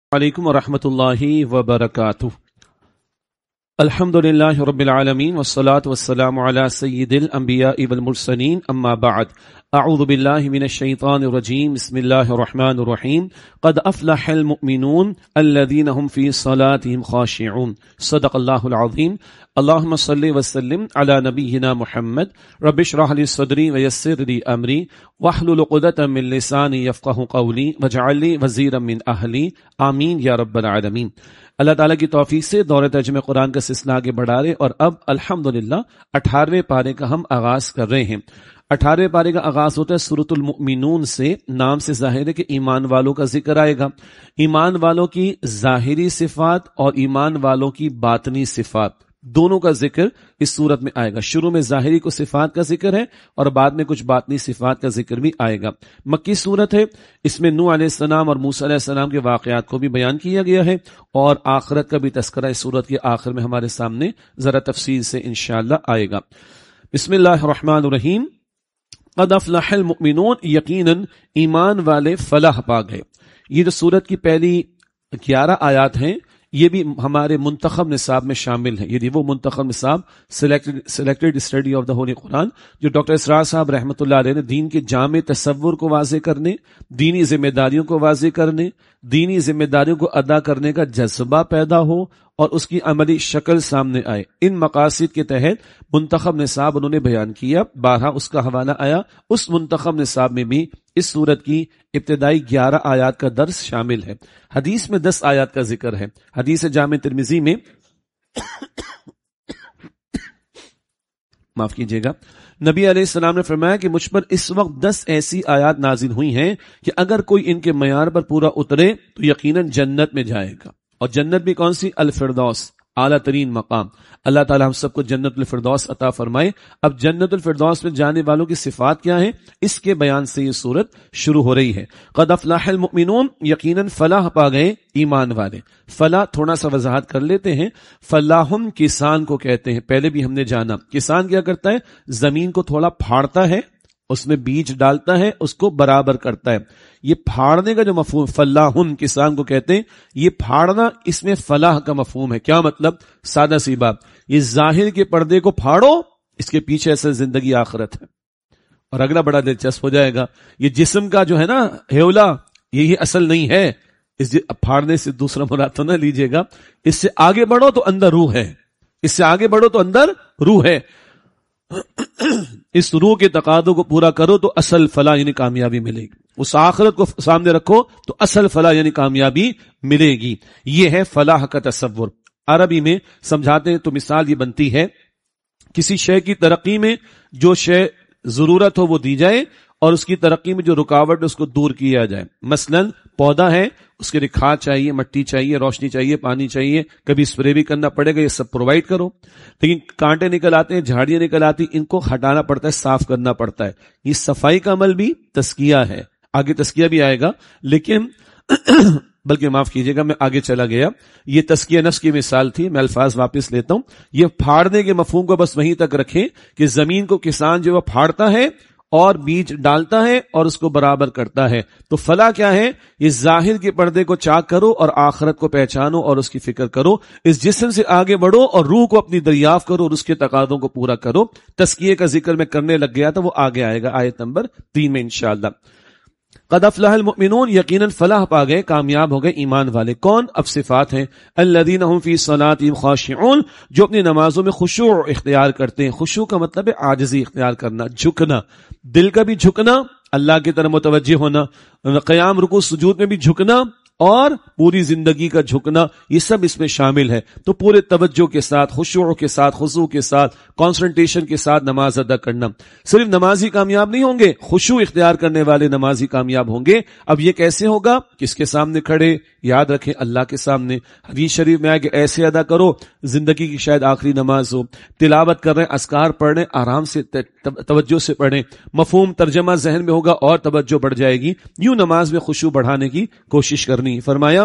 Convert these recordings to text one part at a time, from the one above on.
علیکم ورحمۃ اللہ وبرکاتہ۔ الحمدللہ رب العالمین والصلاة والسلام علی سید الانبیاء والمرسلین، اما بعد، اعوذ باللہ من الشیطان الرجیم، بسم اللہ الرحمن الرحیم۔ قد افلح المؤمنون الذین هم فی صلاتهم خاشعون، صدق اللہ العظیم۔ اللہم صلی وسلم علی نبینا محمد، رب اشرح لی صدری ویسر لی امری واحلل عقدۃ من لسانی یفقهوا قولی واجعل لی وزیرا من اہلی، آمین یا رب العالمین۔ اللہ تعالیٰ کی توفیق سے دور ترجمہ قرآن کا سلسلہ آگے بڑھا رہے، اور اب الحمدللہ 18ویں پارے کا ہم آغاز کر رہے ہیں۔ 18ویں پارے کا آغاز ہوتا ہے سورۃ المؤمنون سے۔ نام سے ظاہر ہے کہ ایمان والوں کا ذکر آئے گا، ایمان والوں کی ظاہری صفات اور ایمان والوں کی باطنی صفات دونوں کا ذکر اس صورت میں آئے گا۔ شروع میں ظاہری کو صفات کا ذکر ہے اور بعد میں کچھ باطنی صفات کا ذکر بھی آئے گا۔ مکی صورت ہے، اس میں نوح علیہ السلام اور موسیٰ علیہ السلام کے واقعات کو بھی بیان کیا گیا ہے، اور آخرت کا بھی تذکرہ اس صورت کے آخر میں ہمارے سامنے ذرا تفصیل سے انشاءاللہ آئے گا۔ بسم اللہ الرحمن الرحیم۔ قد افلح المؤمنون، یقیناً ایمان والے فلاح پا گئے۔ یہ جو صورت کی پہلی 11 آیات ہیں، یہ بھی ہمارے منتخب نصاب میں شامل ہے۔ یہ وہ منتخب نصاب selected study of the holy Quran جو ڈاکٹر اسرار صاحب رحمۃ اللہ علیہ نے دین کے جامع تصور کو واضح کرنے، دینی ذمہ داریوں کو واضح کرنے، دینی ذمہ داریوں کو ادا کرنے کا جذبہ پیدا ہو اور اس کی عملی شکل سامنے آئے، ان مقاصد کے تحت منتخب نصاب انہوں نے بیان کیا۔ بارہا اس کا حوالہ آیا۔ اس منتخب نصاب میں بھی اس صورت کی ابتدائی 11 آیات کا درس شامل ہے۔ حدیث میں 10 آیات کا ذکر ہے۔ حدیث جامع ترمذی میں معاف کیجیے گا، نبی علیہ السلام نے فرمایا کہ مجھ پر اس وقت 10 ایسی آیات نازل ہوئی ہیں کہ اگر کوئی ان کے معیار پر پورا اترے تو یقیناً جنت میں جائے گا۔ اور جنت بھی کون سی؟ الفردوس، اعلیٰ ترین مقام۔ اللہ تعالی ہم سب کو جنت الفردوس عطا فرمائے۔ اب جنت الفردوس میں جانے والوں کی صفات کیا ہیں، اس کے بیان سے یہ صورت شروع ہو رہی ہے۔ قد افلح المؤمنون، یقیناً فلاح پا گئے ایمان والے۔ فلاح تھوڑا سا وضاحت کر لیتے ہیں۔ فلاحن کسان کو کہتے ہیں، پہلے بھی ہم نے جانا۔ کسان کیا کرتا ہے؟ زمین کو تھوڑا پھاڑتا ہے، اس میں بیج ڈالتا ہے، اس کو برابر کرتا ہے۔ یہ پھاڑنے کا جو مفہوم فلاحن کسان کو کہتے ہیں، یہ پھاڑنا، اس میں فلاح کا مفہوم ہے۔ کیا مطلب؟ سادہ سی بات، یہ ظاہر کے پردے کو پھاڑو، اس کے پیچھے اصل زندگی آخرت ہے۔ اور اگلا بڑا دلچسپ ہو جائے گا، یہ جسم کا جو ہے نا ہیولا، یہ اصل نہیں ہے۔ اس پھاڑنے سے دوسرا مراد تو نہ لیجئے گا، اس سے آگے بڑھو تو اندر روح ہے، اس سے آگے بڑھو تو اندر روح ہے۔ اس روح کے تقاضوں کو پورا کرو تو اصل فلاح یعنی کامیابی ملے گی۔ اس آخرت کو سامنے رکھو تو اصل فلاح یعنی کامیابی ملے گی۔ یہ ہے فلاح کا تصور۔ عربی میں سمجھاتے ہیں تو مثال یہ بنتی ہے، کسی شے کی ترقی میں جو شے ضرورت ہو وہ دی جائے، اور اس کی ترقی میں جو رکاوٹ ہے اس کو دور کیا جائے۔ مثلا پودا ہے، اس کے لیے کھاد چاہیے، مٹی چاہیے، روشنی چاہیے، پانی چاہیے، کبھی اسپرے بھی کرنا پڑے گا، یہ سب پرووائڈ کرو۔ لیکن کانٹے نکل آتے ہیں، جھاڑیاں نکل آتی، ان کو ہٹانا پڑتا ہے، صاف کرنا پڑتا ہے۔ یہ صفائی کا عمل بھی تزکیہ ہے، آگے تزکیہ بھی آئے گا، لیکن بلکہ معاف کیجیے گا، میں آگے چلا گیا۔ یہ تزکیہ نفس کی مثال تھی، میں الفاظ واپس لیتا ہوں۔ یہ پھاڑنے کے مفہوم کو بس وہیں تک رکھیں کہ زمین کو کسان جو وہ پھاڑتا ہے اور بیج ڈالتا ہے اور اس کو برابر کرتا ہے۔ تو فلاح کیا ہے؟ یہ ظاہر کے پردے کو چاک کرو اور آخرت کو پہچانو اور اس کی فکر کرو، اس جسم سے آگے بڑھو اور روح کو اپنی دریافت کرو اور اس کے تقاضوں کو پورا کرو۔ تزکیے کا ذکر میں کرنے لگ گیا تھا، وہ آگے آئے گا آیت نمبر 3 میں انشاءاللہ۔ قد افلح المؤمنون، یقیناً فلاح پا گئے، کامیاب ہو گئے ایمان والے۔ کون؟ اب صفات ہیں، الذین هم فی صلاتهم خاشعون، جو اپنی نمازوں میں خشوع اختیار کرتے ہیں۔ خشوع کا مطلب ہے عاجزی اختیار کرنا، جھکنا، دل کا بھی جھکنا، اللہ کی طرف متوجہ ہونا، قیام رکوع سجود میں بھی جھکنا، اور پوری زندگی کا جھکنا، یہ سب اس میں شامل ہے۔ تو پورے توجہ کے ساتھ، خشوع کے ساتھ، خضوع کے ساتھ، کانسنٹریشن کے ساتھ نماز ادا کرنا۔ صرف نمازی کامیاب نہیں ہوں گے، خشوع اختیار کرنے والے نمازی کامیاب ہوں گے۔ اب یہ کیسے ہوگا؟ کس کے سامنے کھڑے؟ یاد رکھیں، اللہ کے سامنے۔ حدیث شریف میں آیا کہ ایسے ادا کرو زندگی کی شاید آخری نماز ہو، تلاوت کر رہے ہیں، اذکار پڑھ رہے ہیں، آرام سے توجہ سے پڑھیں، مفہوم ترجمہ ذہن میں ہوگا اور توجہ بڑھ جائے گی۔ یوں نماز میں خشوع بڑھانے کی کوشش کرنی۔ فرمایا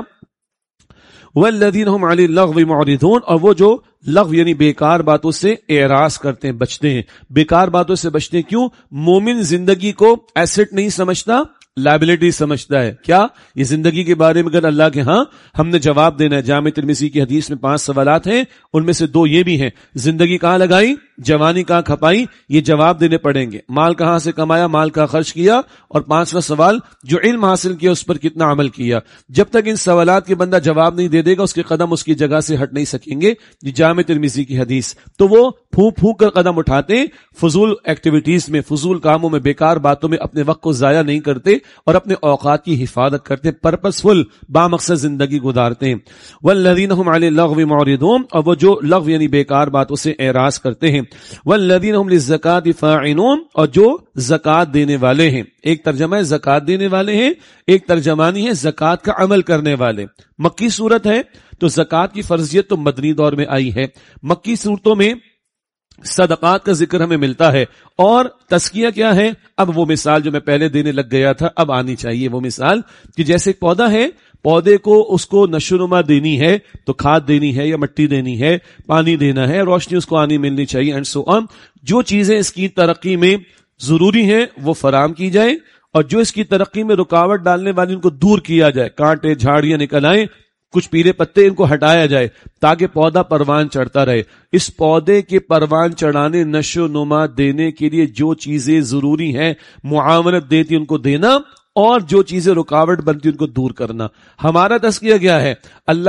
والذین هم علی اللغو معرضون، اور وہ جو لغو یعنی بیکار باتوں سے اعراض کرتے ہیں، بچتے ہیں۔ بیکار باتوں سے بچتے ہیں، کیوں؟ مومن زندگی کو ایسٹ نہیں سمجھتا، لائبلٹی سمجھتا ہے. کیا؟ یہ زندگی کے بارے میں اگر اللہ کے ہاں ہم نے جواب دینا ہے. جامع ترمذی کی حدیث میں 5 سوالات ہیں، ان میں سے 2 یہ بھی ہیں. زندگی کہاں لگائی، جوانی کہاں کھپائی، یہ جواب دینے پڑیں گے. مال کہاں سے کمایا، مال کہاں خرچ کیا، اور 5واں سوال جو علم حاصل کیا اس پر کتنا عمل کیا. جب تک ان سوالات کے بندہ جواب نہیں دے دے گا، اس کے قدم اس کی جگہ سے ہٹ نہیں سکیں گے. یہ جامع ترمذی کی حدیث. تو وہ پھونک پھونک کر قدم اٹھاتے ہیں، فضول ایکٹیویٹیز میں، فضول کاموں میں، بیکار باتوں میں اپنے وقت کو ضائع نہیں کرتے اور اپنے اوقات کی حفاظت کرتے، پرپسفل بامقصد زندگی گزارتے ہیں. والذین هم علی اللغو معرضون، اور وہ جو لغو یعنی بیکار باتوں سے اعراض کرتے ہیں. والذین هم للزکاة فاعلون، اور جو زکات دینے والے ہیں. ایک ترجمہ ہے زکات دینے والے ہیں، ایک ترجمانی ہے زکات کا عمل کرنے والے. مکی صورت ہے تو زکات کی فرضیت تو مدنی دور میں آئی ہے. مکی صورتوں میں صدقات کا ذکر ہمیں ملتا ہے، اور تزکیہ کیا ہے؟ اب وہ مثال جو میں پہلے دینے لگ گیا تھا اب آنی چاہیے. وہ مثال کہ جیسے ایک پودا ہے، پودے کو اس کو نشو و نما دینی ہے تو کھاد دینی ہے یا مٹی دینی ہے، پانی دینا ہے، روشنی اس کو آنی ملنی چاہیے، اینڈ سو آن. جو چیزیں اس کی ترقی میں ضروری ہیں وہ فراہم کی جائے، اور جو اس کی ترقی میں رکاوٹ ڈالنے والی ان کو دور کیا جائے. کانٹے جھاڑیاں نکل آئیں، کچھ پیلے پتے ان کو ہٹایا جائے تاکہ پودا پروان چڑھتا رہے. اس پودے کے پروان چڑھانے، نشو نما دینے کے لیے جو چیزیں ضروری ہیں، معاونت دیتی ان کو دینا، اور جو چیزیں رکاوٹ بنتی ان کو دور کرنا. ہمارا تزکیہ کیا ہے؟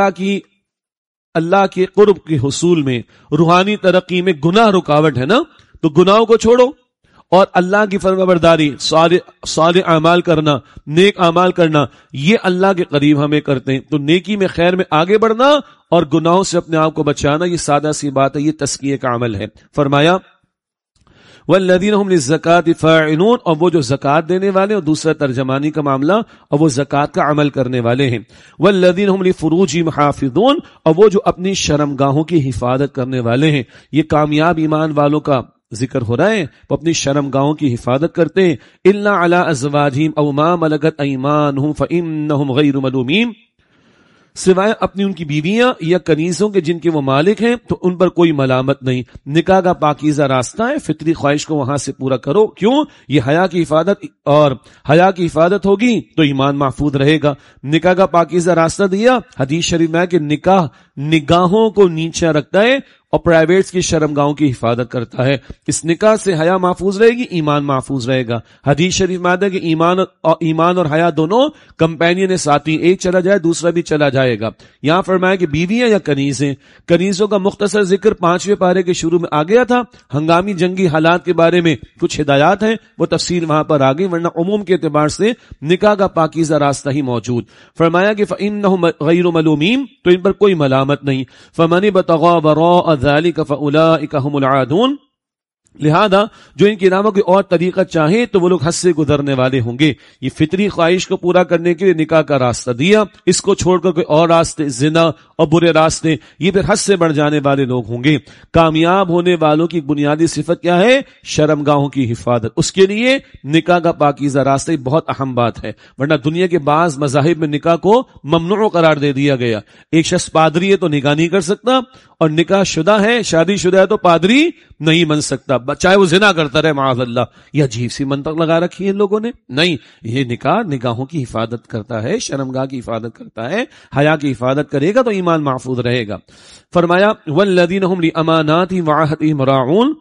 اللہ کے قرب کے حصول میں، روحانی ترقی میں گناہ رکاوٹ ہے نا، تو گناہوں کو چھوڑو اور اللہ کی فرمانبرداری، صالح اعمال کرنا، نیک اعمال کرنا، یہ اللہ کے قریب ہمیں کرتے ہیں. تو نیکی میں، خیر میں آگے بڑھنا اور گناہوں سے اپنے آپ کو بچانا، یہ سادہ سی بات ہے، یہ تزکیے کا عمل ہے. فرمایا والذین هم للزکاة فاعلون، اور وہ جو زکات دینے والے، اور دوسرا ترجمانی کا معاملہ، اور وہ زکات کا عمل کرنے والے ہیں. والذین هم لفروجہم حافظون، اور وہ جو اپنی شرمگاہوں کی حفاظت کرنے والے ہیں. یہ کامیاب ایمان والوں کا ذکر ہو رہا ہے، وہ اپنی شرمگاہوں کی حفاظت کرتے ہیں. الا علی ازواجہم او ما ملکت ایمانہم فانہم غیر ملومین، سوائے اپنی ان کی بیویاں یا کنیزوں کے جن کے وہ مالک ہیں تو ان پر کوئی ملامت نہیں. نکاح کا پاکیزہ راستہ ہے، فطری خواہش کو وہاں سے پورا کرو. کیوں؟ یہ حیا کی حفاظت، اور حیا کی حفاظت ہوگی تو ایمان محفوظ رہے گا. نکاح کا پاکیزہ راستہ دیا. حدیث شریف میں ہے کہ نکاح نگاہوں کو نیچے رکھتا ہے اور پرائیویٹس کی شرمگاہوں کی حفاظت کرتا ہے. اس نکاح سے حیا محفوظ رہے گی، ایمان محفوظ رہے گا. حدیث شریف میں آتا ہے کہ ایمان اور حیا دونوں کمپینین ساتھی، ایک چلا جائے دوسرا بھی چلا جائے گا. یہاں فرمایا کہ بیویاں یا کنیزیں. کنیزوں کا مختصر ذکر 5ویں پارے کے شروع میں آ گیا تھا. ہنگامی جنگی حالات کے بارے میں کچھ ہدایات ہیں، وہ تفصیل وہاں پر آ گئی، ورنہ عموم کے اعتبار سے نکاح کا پاکیزہ راستہ ہی موجود. فرمایا کہ فإنہم غیر ملومین، تو ان پر کوئی ملامت نہیں. فمن ابتغى وراء ذلك فاولئک هم العادون، لہذا جو ان کے علاوہ کوئی اور طریقہ چاہے تو وہ لوگ حد سے گزرنے والے ہوں گے. یہ فطری خواہش کو پورا کرنے کے لیے نکاح کا راستہ دیا، اس کو چھوڑ کر کوئی اور راستے، زنا اور برے راستے، یہ پھر حد سے بڑھ جانے والے لوگ ہوں گے. کامیاب ہونے والوں کی بنیادی صفت کیا ہے؟ شرمگاہوں کی حفاظت. اس کے لیے نکاح کا پاکیزہ راستہ بہت اہم بات ہے، ورنہ دنیا کے بعض مذاہب میں نکاح کو ممنوع قرار دے دیا گیا. ایک شخص پادری ہے تو نکاح نہیں کر سکتا، اور نکاح شدہ ہے، شادی شدہ ہے تو پادری نہیں بن سکتا، چاہے وہ زنا کرتا رہے معاذ اللہ. یہ عجیب سی منطق لگا رکھی ہے ان لوگوں نے. نہیں، یہ نکاح نگاہوں کی حفاظت کرتا ہے، شرمگاہ کی حفاظت کرتا ہے، حیا کی حفاظت کرے گا تو ایمان محفوظ رہے گا. فرمایا والذین هم لاماناتهم وعهدهم راعون،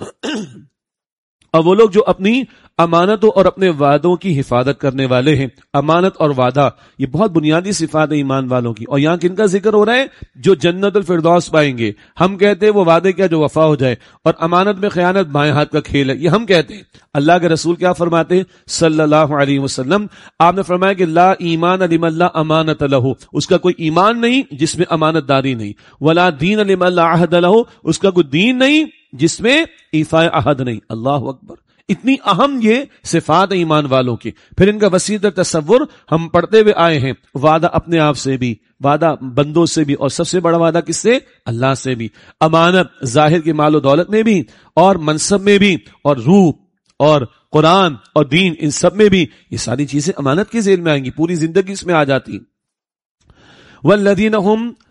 اور وہ لوگ جو اپنی امانتوں اور اپنے وعدوں کی حفاظت کرنے والے ہیں. امانت اور وعدہ یہ بہت بنیادی صفات ہے ایمان والوں کی. اور یہاں کن کا ذکر ہو رہا ہے؟ جو جنت الفردوس پائیں گے. ہم کہتے ہیں وہ وعدے کیا جو وفا ہو جائے، اور امانت میں خیانت بائیں ہاتھ کا کھیل ہے، یہ ہم کہتے ہیں. اللہ کے رسول کیا فرماتے ہیں صلی اللہ علیہ وسلم؟ آپ نے فرمایا کہ لا ایمان لمن لا امانت لہ، اس کا کوئی ایمان نہیں جس میں امانت داری نہیں. ولا دین لمن لا عہد لہ، اس کا کوئی دین نہیں جس میں ایفاء عہد نہیں. اللہ اکبر، اتنی اہم یہ صفات ایمان والوں کی. پھر ان کا وسیع تر تصور ہم پڑھتے ہوئے آئے ہیں. وعدہ اپنے آپ سے بھی، وعدہ بندوں سے بھی، اور سب سے بڑا وعدہ کس سے؟ اللہ سے بھی. امانت ظاہر کی مال و دولت میں بھی، اور منصب میں بھی، اور روح اور قرآن اور دین، ان سب میں بھی یہ ساری چیزیں امانت کے ذیل میں آئیں گی، پوری زندگی اس میں آ جاتی. والذین هم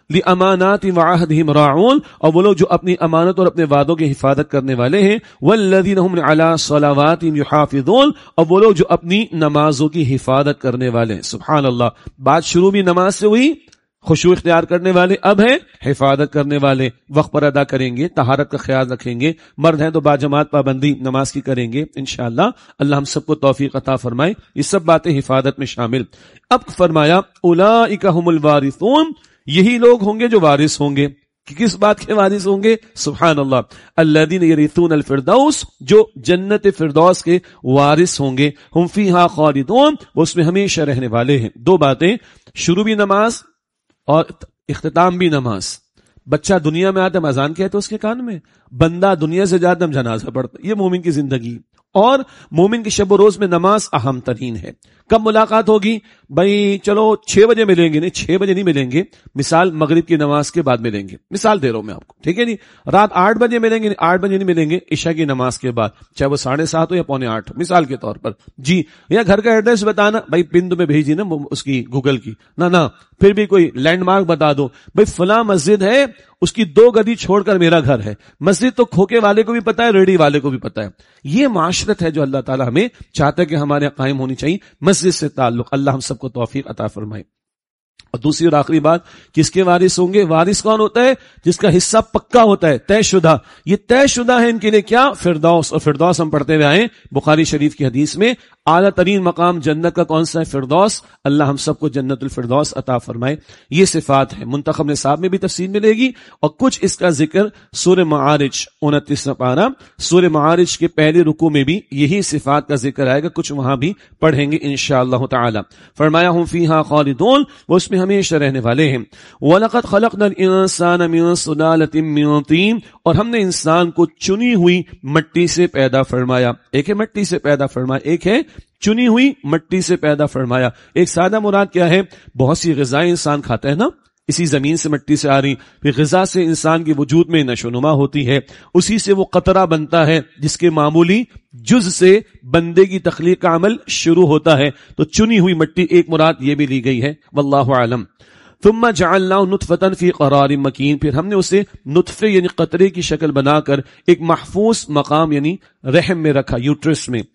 لِأَمَانَاتِ وَعَهْدِهِمْ رَاعُونَ، اور وہ لوگ جو اپنی امانت اور اپنے وعدوں کی حفاظت کرنے والے ہیں، وَالَّذِينَ هُمْ عَلَىٰ صَلَوَاتِهِمْ يُحَافِظُونَ، اور وہ لوگ جو اپنی نمازوں کی حفاظت کرنے والے ہیں۔ سبحان اللہ، بات شروع بھی نماز سے ہوئی، خشوع اختیار کرنے والے، اب ہے حفاظت کرنے والے، وقت پر ادا کریں گے، طہارت کا خیال رکھیں گے، مرد ہیں تو باجماعت پابندی نماز کی کریں گے انشاءاللہ۔ اللہ ہم سب کو توفیق عطا فرمائے، یہ سب باتیں حفاظت میں شامل۔ اب فرمایا اولئک هم الوارثون، یہی لوگ ہوں گے جو وارث ہوں گے۔ کس بات کے وارث ہوں گے؟ سبحان اللہ، الذین یرثون الفردوس، جو جنت فردوس کے وارث ہوں گے، ہم فیہا خالدون، وہ اس میں ہمیشہ رہنے والے ہیں۔ دو باتیں، شروع بھی نماز اور اختتام بھی نماز۔ بچہ دنیا میں آتا ہے اذان کہتے اس کے کان میں، بندہ دنیا سے جاتا ہم جنازہ پڑھتا، یہ مومن کی زندگی۔ اور مومن کی شب و روز میں نماز اہم ترین ہے۔ کب ملاقات ہوگی؟ بھائی چلو 6 بجے ملیں گے، نہیں 6 بجے نہیں ملیں گے، مثال مغرب کی نماز کے بعد ملیں گے، مثال دے رہا ہوں میں آپ کو، ٹھیک ہے نہیں؟ رات 8 بجے ملیں گے، 8 بجے نہیں ملیں گے، عشاء کی نماز کے بعد، چاہے وہ 7:30 ہو یا 7:45، مثال کے طور پر۔ جی، یا گھر کا ایڈریس بتانا، بھائی پن تمہیں بھیجی نا اس کی گوگل کی، نہ پھر بھی کوئی لینڈ مارک بتا دو، بھئی فلاں مسجد ہے، اس کی 2 گلی چھوڑ کر میرا گھر ہے۔ مسجد تو کھوکے والے کو بھی پتا ہے، ریڈی والے کو بھی پتا ہے۔ یہ معاشرت ہے جو اللہ تعالی ہمیں چاہتا ہے کہ ہمارے یہاں قائم ہونی چاہیے، مسجد سے تعلق۔ اللہ ہم سب کو توفیق عطا فرمائے۔ اور دوسری اور آخری بات، کس کے وارث ہوں گے؟ وارث کون ہوتا ہے؟ جس کا حصہ پکا ہوتا ہے، طے شدہ۔ یہ طے شدہ ہے ان کے لیے کیا؟ فردوس۔ اور فردوس ہم پڑھتے ہوئے آئے بخاری شریف کی حدیث میں، اعلیٰ ترین مقام جنت کا کون سا ہے؟ فردوس۔ اللہ ہم سب کو جنت الفردوس عطا فرمائے۔ یہ صفات ہے، منتخب نصاب میں بھی تفصیل ملے گی، اور کچھ اس کا ذکر سورہ معارج 29 پارہ، سورہ معارج کے پہلے رکوع میں بھی یہی صفات کا ذکر آئے گا، کچھ وہاں بھی پڑھیں گے انشاءاللہ تعالی۔ فرمایا ہم فیہا خالدون، وہ اس میں ہمیشہ رہنے والے ہیں۔ وَلَقَدْ خَلَقْنَا الْإِنسَانَ مِنْ صُلَالَةٍ مِنْ طِينٍ، اور ہم نے انسان کو چنی ہوئی مٹی سے پیدا فرمایا۔ ایک ہے مٹی سے پیدا فرمایا، ایک ہے چنی ہوئی مٹی سے پیدا فرمایا۔ ایک سادہ مراد کیا ہے؟ بہت سی غذائیں انسان کھاتا ہے نا، اسی زمین سے مٹی سے آ رہی، پھر غذا سے انسان کے وجود میں نشو و نما ہوتی ہے، اسی سے وہ قطرہ بنتا ہے جس کے معمولی جز سے بندے کی تخلیق کا عمل شروع ہوتا ہے۔ تو چنی ہوئی مٹی ایک مراد یہ بھی لی گئی ہے، واللہ اعلم۔ ثم جعلناه نطفة في قرار مکین، پھر ہم نے اسے نطفے یعنی قطرے کی شکل بنا کر ایک محفوظ مقام یعنی رحم میں رکھا، یوٹرس میں۔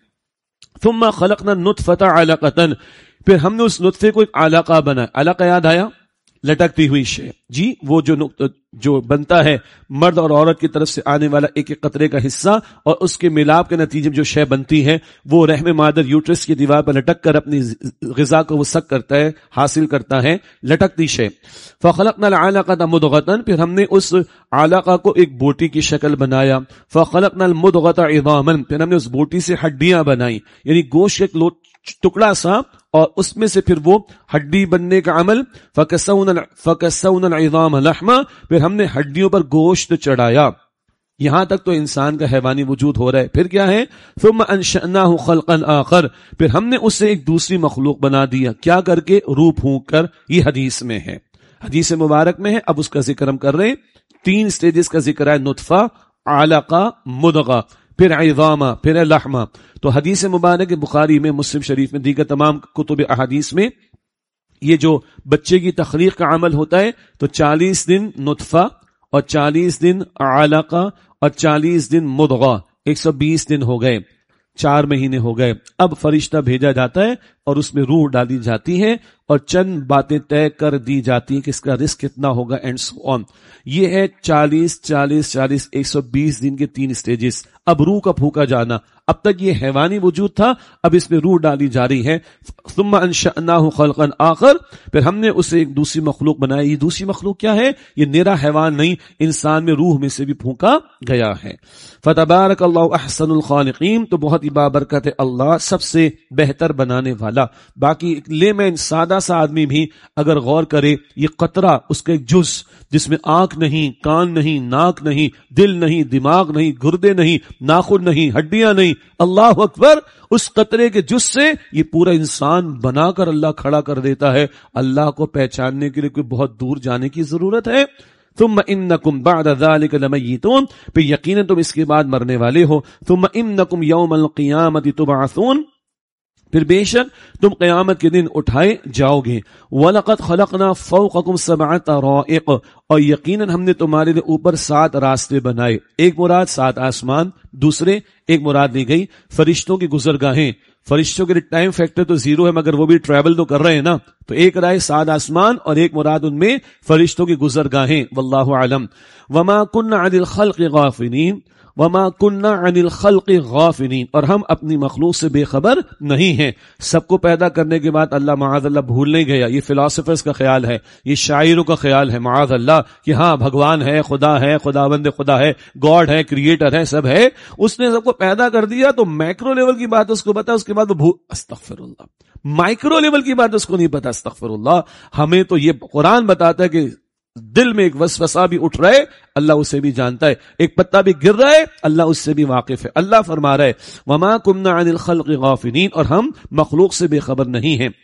ثم خلقنا النطفة علقة، پھر ہم نے اس نطفے کو ایک علقہ بنایا۔ علقہ یاد آیا؟ لٹکتی ہوئی شے، جی وہ جو بنتا ہے مرد اور عورت کی طرف سے آنے والا ایک ایک قطرے کا حصہ، اور اس کے ملاپ کے نتیجے میں جو شے بنتی ہے وہ رحم مادر یوٹرس کی دیوار پر لٹک کر اپنی غذا کو وہ سک کرتا ہے، حاصل کرتا ہے، لٹکتی شے۔ فخلقنا العلقة مضغة، پھر ہم نے اس علقہ کو ایک بوٹی کی شکل بنایا۔ فخلقنا المضغة عظاما، پھر ہم نے اس بوٹی سے ہڈیاں بنائی، یعنی گوشت ایک ٹکڑا سا، اور اس میں سے پھر وہ ہڈی بننے کا عمل۔ فَكَسَوْنَا الْعِظَامَ لَحْمًا، پھر ہم نے ہڈیوں پر گوشت چڑھایا۔ یہاں تک تو انسان کا حیوانی وجود ہو رہا ہے، پھر کیا ہے؟ ثُمَّ أَنشَأْنَاهُ خَلْقًا آخر، پھر ہم نے اسے ایک دوسری مخلوق بنا دیا، کیا کر کے؟ روح پھونک کر۔ یہ حدیث میں ہے، حدیث مبارک میں ہے۔ اب اس کا ذکر ہم کر رہے ہیں، 3 سٹیجز کا ذکر ہے، نطفہ، علقہ، مضغہ، پھر عظامہ، پھر لحمہ۔ تو حدیث مبارک بخاری میں، مسلم شریف میں، دیگر تمام کتب احادیث میں یہ جو بچے کی تخلیق کا عمل ہوتا ہے تو 40 دن نطفہ اور 40 دن علقہ اور 40 دن مضغہ، 120 دن ہو گئے، 4 مہینے ہو گئے۔ اب فرشتہ بھیجا جاتا ہے اور اس میں روح ڈالی جاتی ہے اور چند باتیں طے کر دی جاتی ہیں کہ اس کا رزق کتنا ہوگا اینڈ سو آن۔ یہ ہے 40 40 40 120 دن کے 3 سٹیجز۔ اب روح کا پھونکا جانا، اب تک یہ حیوانی وجود تھا، اب اس میں روح ڈالی جا رہی ہے۔ ثم انشأناه خلقا آخر، پھر ہم نے اسے ایک دوسری مخلوق بنائی۔ یہ دوسری مخلوق کیا ہے؟ یہ نیرا حیوان نہیں، انسان میں روح میں سے بھی پھونکا گیا ہے۔ فتبارک اللہ احسن الخالقین، تو بہت ہی بابرکت ہے اللہ، سب سے بہتر بنانے والا۔ باقی لے میں سادہ سا آدمی بھی اگر غور کرے، یہ قطرہ اس کا ایک جز جس میں آنکھ نہیں، کان نہیں، ناک نہیں، دل نہیں، دماغ نہیں، گردے نہیں، ناخن نہیں، ہڈیاں نہیں، اللہ اکبر، اس قطرے کے جز سے یہ پورا انسان بنا کر اللہ کھڑا کر دیتا ہے۔ اللہ کو پہچاننے کے لیے کوئی بہت دور جانے کی ضرورت ہے؟ ثم انکم بعد ذلک لمیتون، پھر یقیناً تم اس کے بعد مرنے والے ہو۔ ثم انکم یوم القیامت تبعثون، پھر بے شک تم قیامت کے دن اٹھائے جاؤ گے. وَلَقَدْ خَلَقْنَا فَوْقَكُمْ سَبْعَ طَرَائِقَ، اور یقیناً ہم نے تمہارے لیے اوپر 7 راستے بنائے. ایک مراد 7 آسمان، دوسرے ایک مراد لی گئی فرشتوں کی گزرگاہیں. فرشتوں کے لیے ٹائم فیکٹر تو 0 ہے، مگر وہ بھی ٹریول تو کر رہے ہیں نا. تو ایک رائے 7 آسمان اور ایک مراد ان میں فرشتوں کی گزرگاہیں. واللہ اعلم. وَمَا كُنَّا عَنِ الْخَلْقِ غَافِلِينَ وَمَا كُنَّا عَنِ الْخَلْقِ غَافِلِينَ، اور ہم اپنی مخلوق سے بے خبر نہیں ہیں. سب کو پیدا کرنے کے بعد اللہ معاذ اللہ بھول نہیں گیا. یہ فلاسفرز کا خیال ہے، یہ شاعروں کا خیال ہے معاذ اللہ کہ ہاں بھگوان ہے، خداوند خدا ہے، گاڈ ہے، کریٹر ہے، سب ہے. اس نے سب کو پیدا کر دیا تو میکرو لیول کی بات اس کو پتا، اس کے بعد وہ استغفر اللہ، مائکرو لیول کی بات اس کو نہیں پتا. استغفر اللہ. ہمیں تو یہ قرآن بتاتا ہے کہ دل میں ایک وسوسہ بھی اٹھ رہا ہے، اللہ اسے بھی جانتا ہے. ایک پتا بھی گر رہا ہے، اللہ اس سے بھی واقف ہے. اللہ فرما رہا ہے وَمَا كُنَّا عَنِ الْخَلْقِ غَافِلِينَ، اور ہم مخلوق سے بے خبر نہیں ہیں.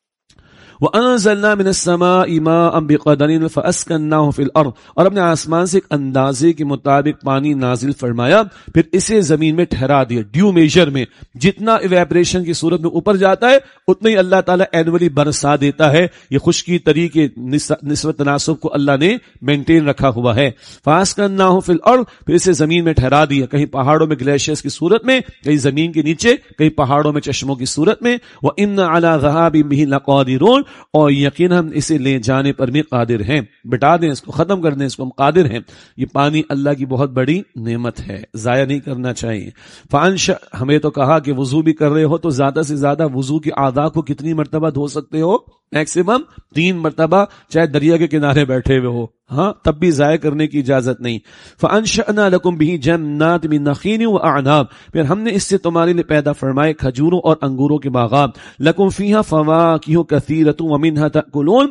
وَأَنزَلْنَا مِنَ السَّمَاءِ مَاءً بِقَدَرٍ فَأَسْكَنَّاهُ فِي الْأَرْضِ، اور ہم نے آسمان سے ایک اندازے کے مطابق پانی نازل فرمایا، پھر اسے زمین میں ٹھہرا دیا. ڈیو میجر میں جتنا ایویپریشن کی صورت میں اوپر جاتا ہے اتنا ہی اللہ تعالیٰ اینولی برسا دیتا ہے. یہ خشکی طریق کے نسبت تناسب کو اللہ نے مینٹین رکھا ہوا ہے. فَأَسْكَنَّاهُ فِي الْأَرْضِ، پھر اسے زمین میں ٹھہرا دیا، کہیں پہاڑوں میں گلیشیئرز کی صورت میں، کہیں زمین کے نیچے، کہیں پہاڑوں میں چشموں کی صورت میں. وَإِنَّ عَلَى ذَهَابٍ بِهِ لَقَادِرُونَ، اور یقین ہم اسے لے جانے پر بھی قادر ہیں. بٹا دیں اس کو، ختم کر دیں اس کو، ہم قادر ہیں. یہ پانی اللہ کی بہت بڑی نعمت ہے، ضائع نہیں کرنا چاہیے. ہمیں تو کہا کہ وضو بھی کر رہے ہو تو زیادہ سے زیادہ وضو کی اعضاء کو کتنی مرتبہ دھو سکتے ہو؟ میکسیمم 3 مرتبہ، چاہے دریا کے کنارے بیٹھے ہوئے ہو، ہاں تب بھی ضائع کرنے کی اجازت نہیں. فَأَنشَأْنَا لَكُمْ بِهِ جَنَّاتٍ مِّن نَخِيلٍ وَأَعْنَابٍ، پھر ہم نے اس سے تمہارے لیے پیدا فرمائے کھجوروں اور انگوروں کے باغات. لَكُمْ فِيهَا فَوَاكِهُ كَثِيرَةٌ وَمِنْهَا تَأْكُلُونَ،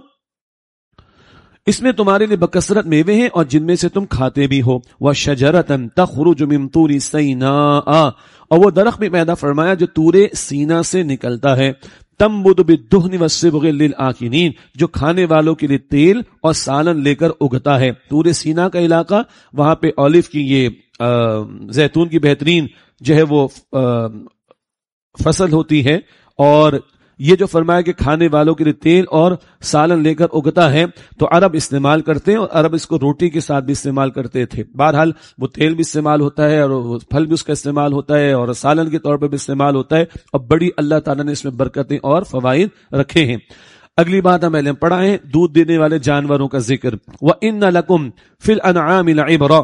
اس میں تمہارے لیے بکثرت میوے ہیں اور جن میں سے تم کھاتے بھی ہو. وَشَجَرَةً تَخْرُجُ مِن طُورِ سِينَاءَ، اور وہ درخت بھی پیدا فرمایا جو طور سینا سے نکلتا ہے. تنبت بالدہن والصبغ للآکلین، جو کھانے والوں کے لیے تیل اور سالن لے کر اگتا ہے. طور سینا کا علاقہ، وہاں پہ اولیو کی یہ زیتون کی بہترین جو ہے وہ فصل ہوتی ہے. اور یہ جو فرمایا کہ کھانے والوں کے لیے تیل اور سالن لے کر اگتا ہے، تو عرب استعمال کرتے ہیں، اور عرب اس کو روٹی کے ساتھ بھی استعمال کرتے تھے. بہرحال وہ تیل بھی استعمال ہوتا ہے، اور پھل بھی اس کا استعمال ہوتا ہے، اور سالن کے طور پہ بھی استعمال ہوتا ہے. اور بڑی اللہ تعالیٰ نے اس میں برکتیں اور فوائد رکھے ہیں. اگلی بات ہم پہلے پڑھا ہے دودھ دینے والے جانوروں کا ذکر. وَإِنَّ لَكُمْ فِي الْأَنْعَامِ لَعِبْرَةً،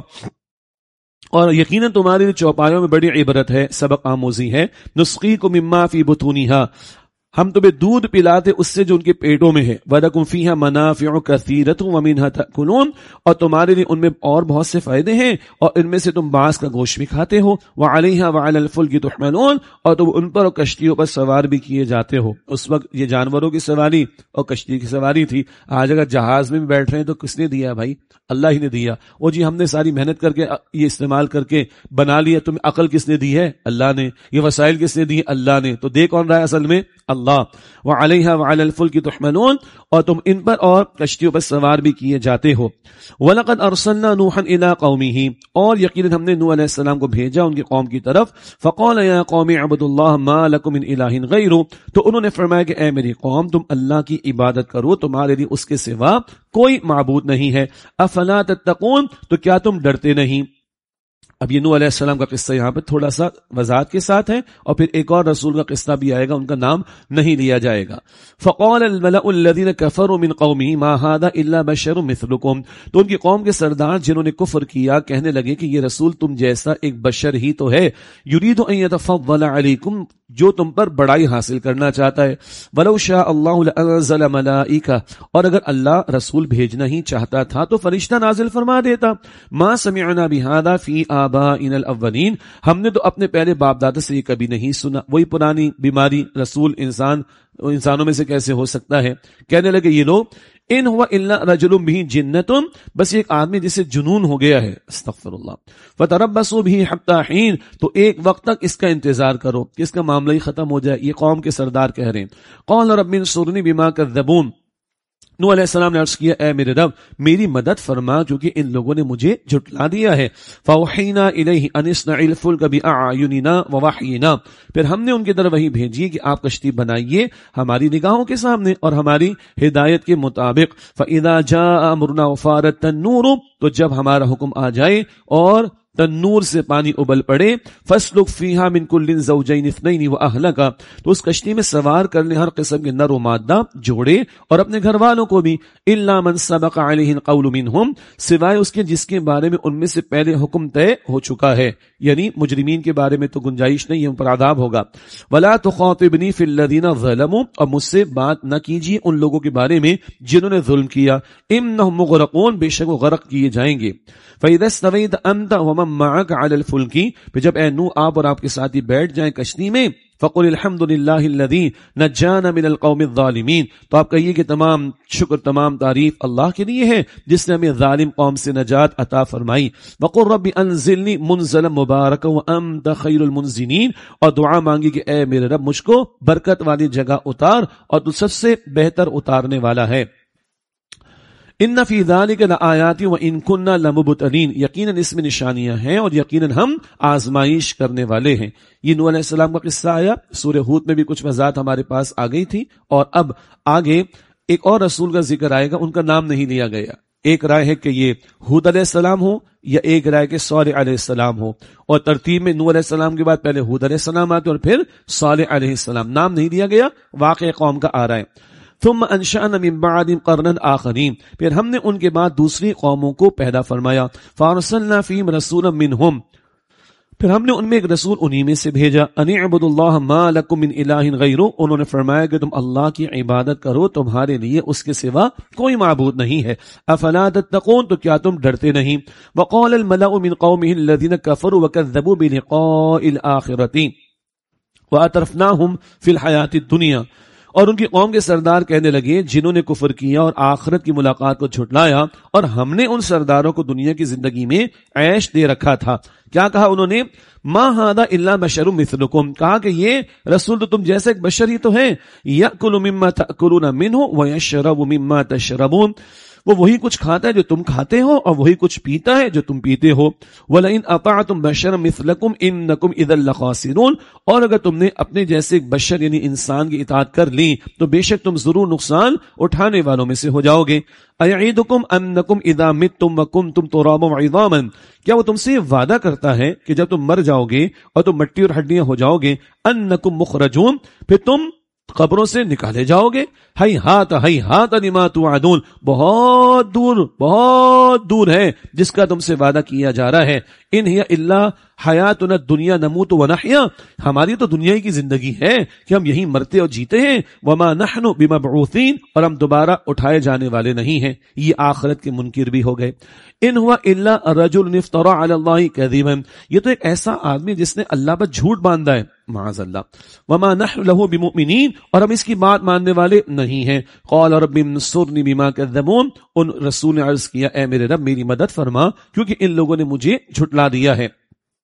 اور یقیناً تمہارے لیے چوپایوں میں بڑی عبرت ہے، سبق آموزی ہے. نُسْقِيكُم مِّمَّا فِي بُطُونِهَا، ہم تمہیں دودھ پلاتے اس سے جو ان کے پیٹوں میں ہے. وَلَكُمْ فِيهَا مَنَافِعُ كَثِيرَةٌ وَمِنْهَا تَأْكُلُونَ، اور تمہارے لیے ان میں اور بہت سے فائدے ہیں، اور ان میں سے تم بعض کا گوشت بھی کھاتے ہو. وَعَلَيْهَا وَعَلَى الْفُلْكِ تُحْمَلُونَ، اور تم ان پر اور کشتیوں پر سوار بھی کیے جاتے ہو. اس وقت یہ جانوروں کی سواری اور کشتی کی سواری تھی. آج اگر جہاز میں بھی بیٹھ رہے ہیں تو کس نے دیا بھائی؟ اللہ ہی نے دیا. وہ جی ہم نے ساری محنت کر کے یہ استعمال کر کے بنا لیا. تمہیں عقل کس نے دی ہے؟ اللہ نے. یہ وسائل کس نے دی؟ اللہ نے. تو دے کون رہا ہے اصل میں؟ اللہ. وَعَلَيْهَا وَعَلَى الْفُلْكِ تُحْمَلُونَ، اور تم ان پر اور کشتیوں پر سوار بھی کیے جاتے ہو. وَلَقَدْ أَرْسَلْنَا نُوحًا إِلَىٰ قَوْمِهِ، اور یقیناً ہم نے نوح علیہ السلام کو بھیجا ان کی قوم کی طرف. فَقَالَ يَا قَوْمِ اعْبُدُوا اللَّهَ مَا لَكُم مِّنْ إِلَٰهٍ غَيْرُهُ، تو انہوں نے فرمایا کہ اے میری قوم تم اللہ کی عبادت کرو، تمہارے لیے اس کے سوا کوئی معبود نہیں ہے. أَفَلَا تَتَّقُونَ، تو کیا تم ڈرتے نہیں؟ اب یہ نوح علیہ السلام کا قصہ یہاں پہ تھوڑا سا وضاحت کے ساتھ ہے، اور پھر ایک اور رسول کا قصہ بھی آئے گا، ان کا نام نہیں لیا جائے گا. فقال الملأ الذين كفروا من قومه ما هذا الا بشر مثلكم، تو ان کی قوم کے سردار جنہوں نے کفر کیا کہنے لگے کہ یہ رسول تم جیسا ایک بشر ہی تو ہے. يريد ان يتفضل عليكم، جو تم پر بڑائی حاصل کرنا چاہتا ہے. ولو شاء الله لانزل ملائکہ، اور اگر اللہ رسول بھیجنا ہی چاہتا تھا تو فرشتہ نازل فرما دیتا. ما سمعنا بهذا في آبائنا الاولین، ہم نے تو اپنے پہلے باپ دادا سے یہ کبھی نہیں سنا. وہی پرانی بیماری، رسول انسانوں میں سے کیسے ہو سکتا ہے؟ کہنے لگے یہ لوگ ان ہوا الا رجل به جنۃ، بس ایک آدمی جسے جنون ہو گیا ہے. استغفر اللہ. فتربصوا به حتى حين، تو ایک وقت تک اس کا انتظار کرو کہ اس کا معاملہ ہی ختم ہو جائے. یہ قوم کے سردار کہہ رہے ہیں. قال رب انصرنی بما كذبون، نوح علیہ السلام نے عرض کیا اے میرے رب میری مدد فرما کیونکہ ان لوگوں نے مجھے جھٹلا دیا ہے. فاوحینا الیہ ان اصنع الفلک باعیننا ووحینا، پھر ہم نے ان کی طرف وحی بھیجی کہ آپ کشتی بنائیے ہماری نگاہوں کے سامنے اور ہماری ہدایت کے مطابق. فاذا جاء امرنا وفارت النور، تو جب ہمارا حکم آ جائے اور تنور سے پانی ابل پڑے، فَاسْلُكْ فِيهَا مِنْ كُلٍّ زَوْجَيْنِ اثْنَيْنِ وَأَهْلَكَ، تو اس کشتی میں سوار کر لیں ہر قسم کے نر و مادہ جوڑے اور اپنے گھر والوں کو بھی. إِلَّا مَنْ سَبَقَ عَلَيْهِ الْقَوْلُ مِنْهُمْ، سوائے اس کے جس کے بارے میں ان میں سے پہلے حکم طے ہو چکا ہے، یعنی مجرمین کے بارے میں تو گنجائش نہیں ہے، ان پر عذاب ہوگا. وَلَا تُخَاطِبْنِي فِي الَّذِينَ ظَلَمُوا، اور مجھ سے بات نہ کیجیے ان لوگوں کے بارے میں جنہوں نے ظلم کیا. إِنَّهُمْ مُغْرَقُونَ، بے شک وہ غرق کیے جائیں گے. فَإِذَا اسْتَوَيْتَ أَنْتَ وَمَن مَّعَكَ عَلَى الْفُلْكِ، پھر جب اے نوح آپ اور آپ کے ساتھی بیٹھ جائیں کشتی میں، فَقُلِ الْحَمْدُ لِلَّهِ الَّذِي نَجَّانَا مِنَ الْقَوْمِ الظَّالِمِينَ، تو آپ کہیے کہ تمام شکر تمام تعریف اللہ کے لیے ہے جس نے ہمیں ظالم قوم سے نجات عطا فرمائی. وَقُلْ رَبِّ أَنزِلْنِي مُنزَلًا مُبَارَكًا وَأَنْتَ خَيْرُ الْمُنزِلِينَ، اور دعا مانگی کہ اے میرے رب مجھ کو برکت والی جگہ اتار اور تو سب سے بہتر اتارنے والا ہے. ان فی ذلک لآیات وان کنا لمبتلین، یقیناً اس میں نشانیاں ہیں اور یقیناً ہم آزمائش کرنے والے ہیں. یہ نوح علیہ السلام کا قصہ آیا، سورہ ہود میں بھی کچھ وضاحت ہمارے پاس آ گئی تھی، اور اب آگے ایک اور رسول کا ذکر آئے گا، ان کا نام نہیں لیا گیا. ایک رائے ہے کہ یہ ہود علیہ السلام ہو یا ایک رائے کہ صالح علیہ السلام ہو، اور ترتیب میں نوح علیہ السلام کے بعد پہلے ہود علیہ السلام آتے اور پھر صالح علیہ السلام. نام نہیں دیا گیا، واقع قوم کا آ رہا ہے. ثم انشأنا من بعدهم قرنا آخرین، پھر ہم نے ان کے بعد دوسری قوموں کو پیدا فرمایا. فارسلنا فیہم رسولا منہم، پھر ہم نے ان میں ایک رسول انہی میں سے بھیجا. ان اعبدوا اللہ ما لکم من الہ غیرہ، انہوں نے فرمایا کہ تم اللہ کی عبادت کرو، تمہارے لیے اس کے سوا کوئی معبود نہیں ہے. افلا تتقون، تو کیا تم ڈرتے نہیں. وقال الملأ من قومه الذین کفروا وکذبوا بلقاء الآخرۃ واترفناہم فی الحیاۃ الدنیا، اور ان کی قوم کے سردار کہنے لگے جنہوں نے کفر کیا اور آخرت کی ملاقات کو جھٹلایا، اور ہم نے ان سرداروں کو دنیا کی زندگی میں عیش دے رکھا تھا. کیا کہا انہوں نے؟ ما ھذا الا بشر مثلکم، کہا کہ یہ رسول تو تم جیسے ایک بشر ہی تو ہیں. یأکل مما تأکلون منہ ویشرب مما تشربون، وہ وہی کچھ کھاتا ہے جو تم کھاتے ہو اور وہی کچھ پیتا ہے جو تم پیتے ہو. وَلَئِنْ أَطَعْتُمْ بَشَرًا مِثْلَكُمْ إِنَّكُمْ إِذًا لَخَاسِرُونَ، اور اگر تم نے اپنے جیسے ایک بشر یعنی انسان کی اطاعت کر لی تو بے شک تم ضرور نقصان اٹھانے والوں میں سے ہو جاؤ گے. أَيَعِدُكُمْ أَنَّكُمْ إِذَا مِتُّمْ وَكُنْتُمْ تُرَابًا وَعِظَامًا، کیا وہ تم سے وعدہ کرتا ہے کہ جب تم مر جاؤ گے اور تم مٹی اور ہڈیاں ہو جاؤ گے، أَنَّكُمْ مُخْرَجُونَ، پھر تم قبروں سے نکالے جاؤ گے. ہیہات لما توعدون، بہت دور ہے جس کا تم سے وعدہ کیا جا رہا ہے. ان ہی الا حیاتنا الدنیا نموت ونحیا، ہماری تو دنیا کی زندگی ہے کہ ہم یہی مرتے اور جیتے ہیں. وما نحن بمبعوثین، اور ہم دوبارہ اٹھائے جانے والے نہیں ہیں. یہ آخرت کے منکر بھی ہو گئے. ان ہوا الا رجل افترى علی اللہ کذبا، یہ تو ایک ایسا آدمی جس نے اللہ پر جھوٹ باندھا ہے، معاذ اللہ. وما نحن له بمؤمنین، اور ہم اس کی بات ماننے والے نہیں ہیں. قال رب انصرنی بما کذبون، ان رسول نے عرض کیا اے میرے رب میری مدد فرما کیونکہ ان لوگوں نے مجھے جھٹلا دیا ہے.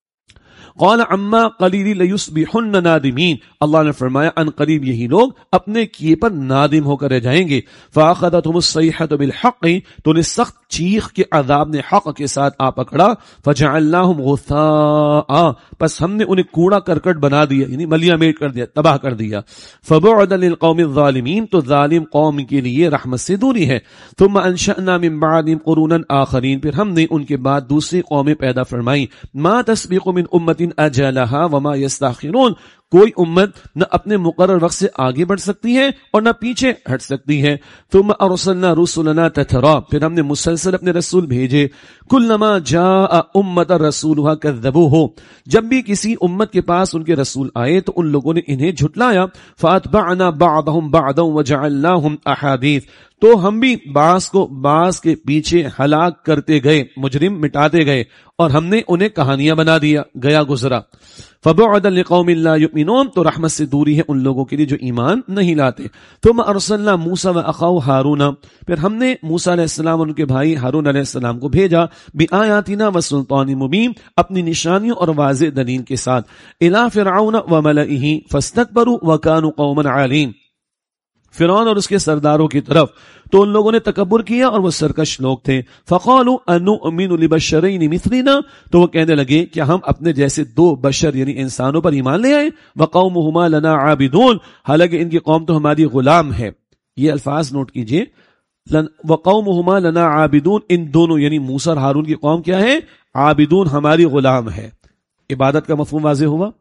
قال عما قلیل لیصبحن نادمین، اللہ نے فرمایا ان قریب یہی لوگ اپنے کیے پر نادم ہو کر رہ جائیں گے. فاخذتهم الصیحۃ بالحق، تو انہیں سخت چیخ کے عذاب نے حق کے ساتھ آ پکڑا. فجعلناهم غثاء، پس ہم نے انہیں کوڑا کرکٹ بنا دیا، یعنی ملیہ میٹ کر دیا، تباہ کر دیا. فبعدا للقوم الظالمین، تو ظالم قوم کے لیے رحمت سے دوری ہے. ثم انشأنا من بعدهم قرونا آخرین، پھر ہم نے ان کے بعد دوسری قومیں پیدا فرمائی. ما تسبق من امت اجلها وما يستاخرون، کوئی امت نہ اپنے مقرر وقت سے آگے بڑھ سکتی ہے اور نہ پیچھے ہٹ سکتی ہے. ثم ارسلنا رسلنا تترا، پھر ہم نے مسلسل اپنے رسول بھیجے. كلما جاء امة رسولها كذبوه، جب بھی کسی امت کے پاس ان کے رسول آئے تو ان لوگوں نے انہیں جھٹلایا. فاتبعنا بعضهم بعضا وجعلناهم احاديث، تو ہم بھی بعض کو بعض کے پیچھے ہلاک کرتے گئے، مجرم مٹاتے گئے اور ہم نے انہیں کہانیاں بنا دیا، گیا گزرا. فبعدا لقوم لا يؤمنون، تو رحمت سے دوری ہے ان لوگوں کے لیے جو ایمان نہیں لاتے. ثم ارسلنا موسى واخاه هارون، پھر ہم نے موسیٰ علیہ السلام اور ان کے بھائی ہارون علیہ السلام کو بھیجا. بآیاتنا وسلطان مبین، اپنی نشانیوں اور واضح دلیل کے ساتھ. الى فرعون وملئه فاستكبروا وكانوا قوما عالین، فرعون اور اس کے سرداروں کی طرف، تو ان لوگوں نے تکبر کیا اور وہ سرکش لوگ تھے. فقالوا انؤمن لبشرین مثلنا، تو وہ کہنے لگے کہ ہم اپنے جیسے دو بشر یعنی انسانوں پر ایمان لے آئے. وقومہما لنا عابدون، حالانکہ ان کی قوم تو ہماری غلام ہے. یہ الفاظ نوٹ کیجئے، وقومہما لنا عابدون، ان دونوں یعنی موسیٰ اور ہارون کی قوم کیا ہے؟ عابدون، ہماری غلام ہے. عبادت کا مفہوم واضح ہوا.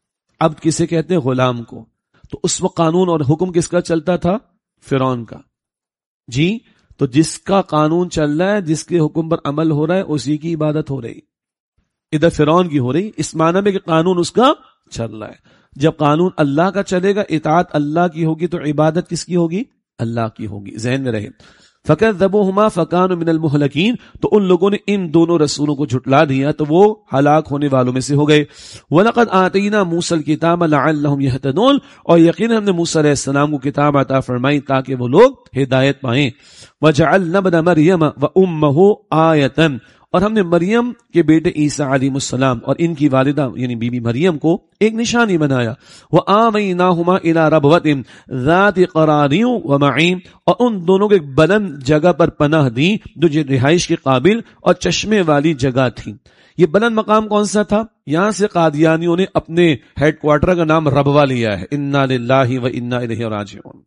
عبد کسے کہتے ہیں؟ غلام کو. تو اس وقت قانون اور حکم کس کا چلتا تھا؟ فرعون کا. جی، تو جس کا قانون چل رہا ہے، جس کے حکم پر عمل ہو رہا ہے، اسی کی عبادت ہو رہی. ادھر فرعون کی ہو رہی، اس معنی میں کہ قانون اس کا چل رہا ہے. جب قانون اللہ کا چلے گا، اطاعت اللہ کی ہوگی، تو عبادت کس کی ہوگی؟ اللہ کی ہوگی. ذہن میں رہے. فَكَذَّبُوهُمَا فَكَانُوا مِنَ الْمُهْلَكِينَ، تو ان لوگوں نے ان دونوں رسولوں کو جھٹلا دیا تو وہ ہلاک ہونے والوں میں سے ہو گئے. وَلَقَدْ آتَيْنَا مُوسَى الْكِتَابَ لَعَلَّهُمْ يَهْتَدُونَ، اور یقینا ہم نے موسیٰ علیہ السلام کو کتاب عطا فرمائی تاکہ وہ لوگ ہدایت پائیں. وَجَعَلْنَا ابْنَ مَرْيَمَ وَأُمَّهُ آیَةً، اور ہم نے مریم کے بیٹے عیسیٰ علیہ السلام اور ان کی والدہ یعنی بی بی مریم کو ایک نشانی بنایا. وَآوَيْنَاهُمَا إِلَىٰ رَبْوَةٍ ذَاتِ قَرَارٍ وَمَعِينٍ، اور ان دونوں کو ایک بلند جگہ پر پناہ دی جو رہائش کے قابل اور چشمے والی جگہ تھی. یہ بلند مقام کون سا تھا؟ یہاں سے قادیانیوں نے اپنے ہیڈ کوارٹر کا نام ربوہ لیا ہے. اِنَّا لِلَّهِ وَإِنَّا إِلَيْهِ رَاجِعُونَ.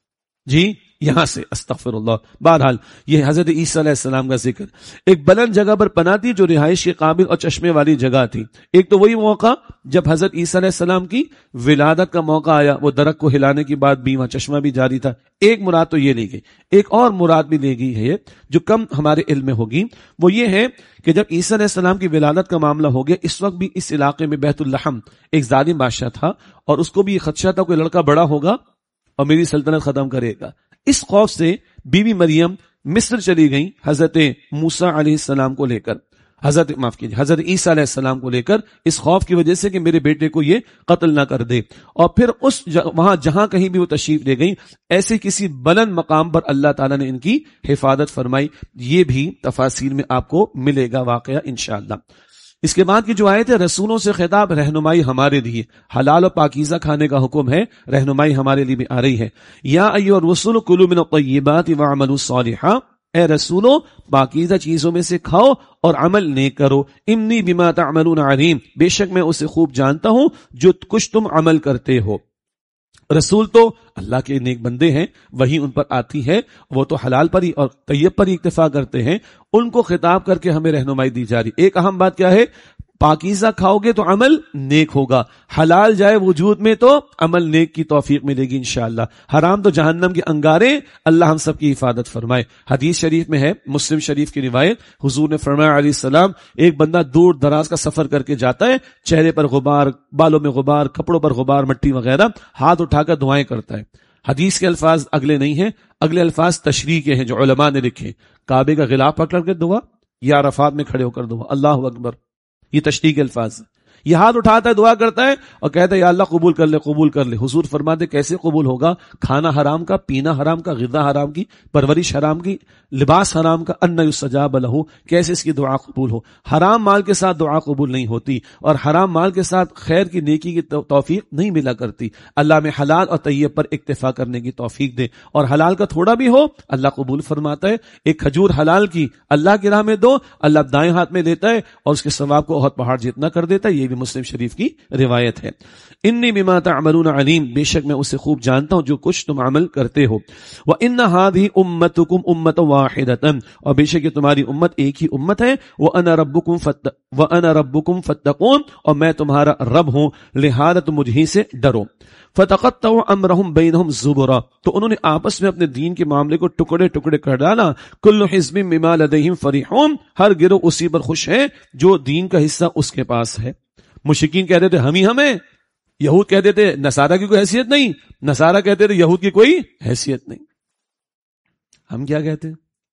جی، یہاں سے استغفر اللہ. بہرحال یہ حضرت عیسیٰ علیہ السلام کا ذکر. ایک بلند جگہ پر پناہ تھی جو رہائش کے قابل اور چشمے والی جگہ تھی. ایک تو وہی موقع جب حضرت عیسیٰ علیہ السلام کی ولادت کا موقع آیا، وہ درخت کو ہلانے کے بعد بھی وہاں چشمہ بھی جاری تھا. ایک مراد تو یہ لی گئی. ایک اور مراد بھی لی گئی ہے جو کم ہمارے علم میں ہوگی، وہ یہ ہے کہ جب عیسیٰ علیہ السلام کی ولادت کا معاملہ ہو گیا، اس وقت بھی اس علاقے میں بیت اللحم ایک ظالم بادشاہ تھا اور اس کو بھی یہ خدشہ تھا کوئی لڑکا بڑا ہوگا اور میری سلطنت ختم کرے گا. اس خوف سے بی بی مریم مصر چلی گئی حضرت موسیٰ علیہ السلام کو لے کر، حضرت عیسیٰ علیہ السلام کو لے کر، اس خوف کی وجہ سے کہ میرے بیٹے کو یہ قتل نہ کر دے. اور پھر وہاں جہاں کہیں بھی وہ تشریف لے گئی، ایسے کسی بلند مقام پر اللہ تعالیٰ نے ان کی حفاظت فرمائی. یہ بھی تفاصیل میں آپ کو ملے گا واقعہ انشاءاللہ. اس کے بعد کی جو آیت ہے، رسولوں سے خطاب، رہنمائی ہمارے لیے، حلال و پاکیزہ کھانے کا حکم ہے، رہنمائی ہمارے لیے بھی آ رہی ہے. یا ایھا الرسل کلوا من الطیبات واعملوا صالحا، اے رسولو پاکیزہ چیزوں میں سے کھاؤ اور عمل نیک کرو. انی بما تعملون علیم، بے شک میں اسے خوب جانتا ہوں جو کچھ تم عمل کرتے ہو. رسول تو اللہ کے نیک بندے ہیں، وہی ان پر آتی ہے، وہ تو حلال پر ہی اور طیب پر ہی اکتفا کرتے ہیں. ان کو خطاب کر کے ہمیں رہنمائی دی جا رہی. ایک اہم بات کیا ہے؟ پاکیزہ کھاؤ گے تو عمل نیک ہوگا. حلال جائے وجود میں تو عمل نیک کی توفیق ملے گی انشاءاللہ. حرام تو جہنم کے انگارے، اللہ ہم سب کی حفاظت فرمائے. حدیث شریف میں ہے، مسلم شریف کی روایت، حضور نے فرمایا علیہ السلام، ایک بندہ دور دراز کا سفر کر کے جاتا ہے، چہرے پر غبار، بالوں میں غبار، کپڑوں پر غبار، مٹی وغیرہ، ہاتھ اٹھا کر دعائیں کرتا ہے. حدیث کے الفاظ اگلے نہیں ہیں، اگلے الفاظ تشریح کے ہیں جو علماء نے لکھے. کعبے کا غلاف پکڑ کے دعا یا عرفات میں کھڑے ہو کر دعا، اللہ اکبر، یہ تشریح کے الفاظ. یہ ہاتھ اٹھاتا ہے، دعا کرتا ہے اور کہتا ہے یا اللہ قبول کر لے، قبول کر لے. حضور فرماتے کیسے قبول ہوگا؟ کھانا حرام کا، پینا حرام کا، غذا حرام کی، پرورش حرام کی، لباس حرام کا، ان یستجاب لہ، کیسے اس کی دعا قبول ہو؟ حرام مال کے ساتھ دعا قبول نہیں ہوتی اور حرام مال کے ساتھ خیر کی نیکی کی توفیق نہیں ملا کرتی. اللہ میں حلال اور طیب پر اکتفا کرنے کی توفیق دے. اور حلال کا تھوڑا بھی ہو اللہ قبول فرماتا ہے. ایک کھجور حلال کی اللہ کی راہ میں دو، اللہ دائیں ہاتھ میں لیتا ہے اور اس کے ثواب کو بہت پہاڑ جتنا کر دیتا ہے. یہ بھی مسلم شریف کی روایت ہے. انی بما تعملون علیم، بے شک میں اسے خوب جانتا ہوں جو کچھ تم عمل کرتے ہو. وان هذه امتکم امۃ واحدۃ، اور بے شک یہ تمہاری امت ایک ہی امت ہے. وانا ربکم فاتقون، اور میں تمہارا رب ہوں لہذا تم مجھ ہی سے ڈرو. فتقطعوا امرهم بینہم زبرا، تو انہوں نے آپس میں اپنے دین کے معاملے کو ٹکڑے ٹکڑے کر ڈالا. کل حزب بما لدیہم فریحون، ہر گروہ اسی پر خوش ہے جو دین کا حصہ اس کے پاس ہے. مشرکین کہتے تھے ہم ہی ہمیں، یہود کہتے تھے نصارہ کی کوئی حیثیت نہیں، نصارہ کہتے تھے یہود کی کوئی حیثیت نہیں. ہم کیا کہتے ہیں؟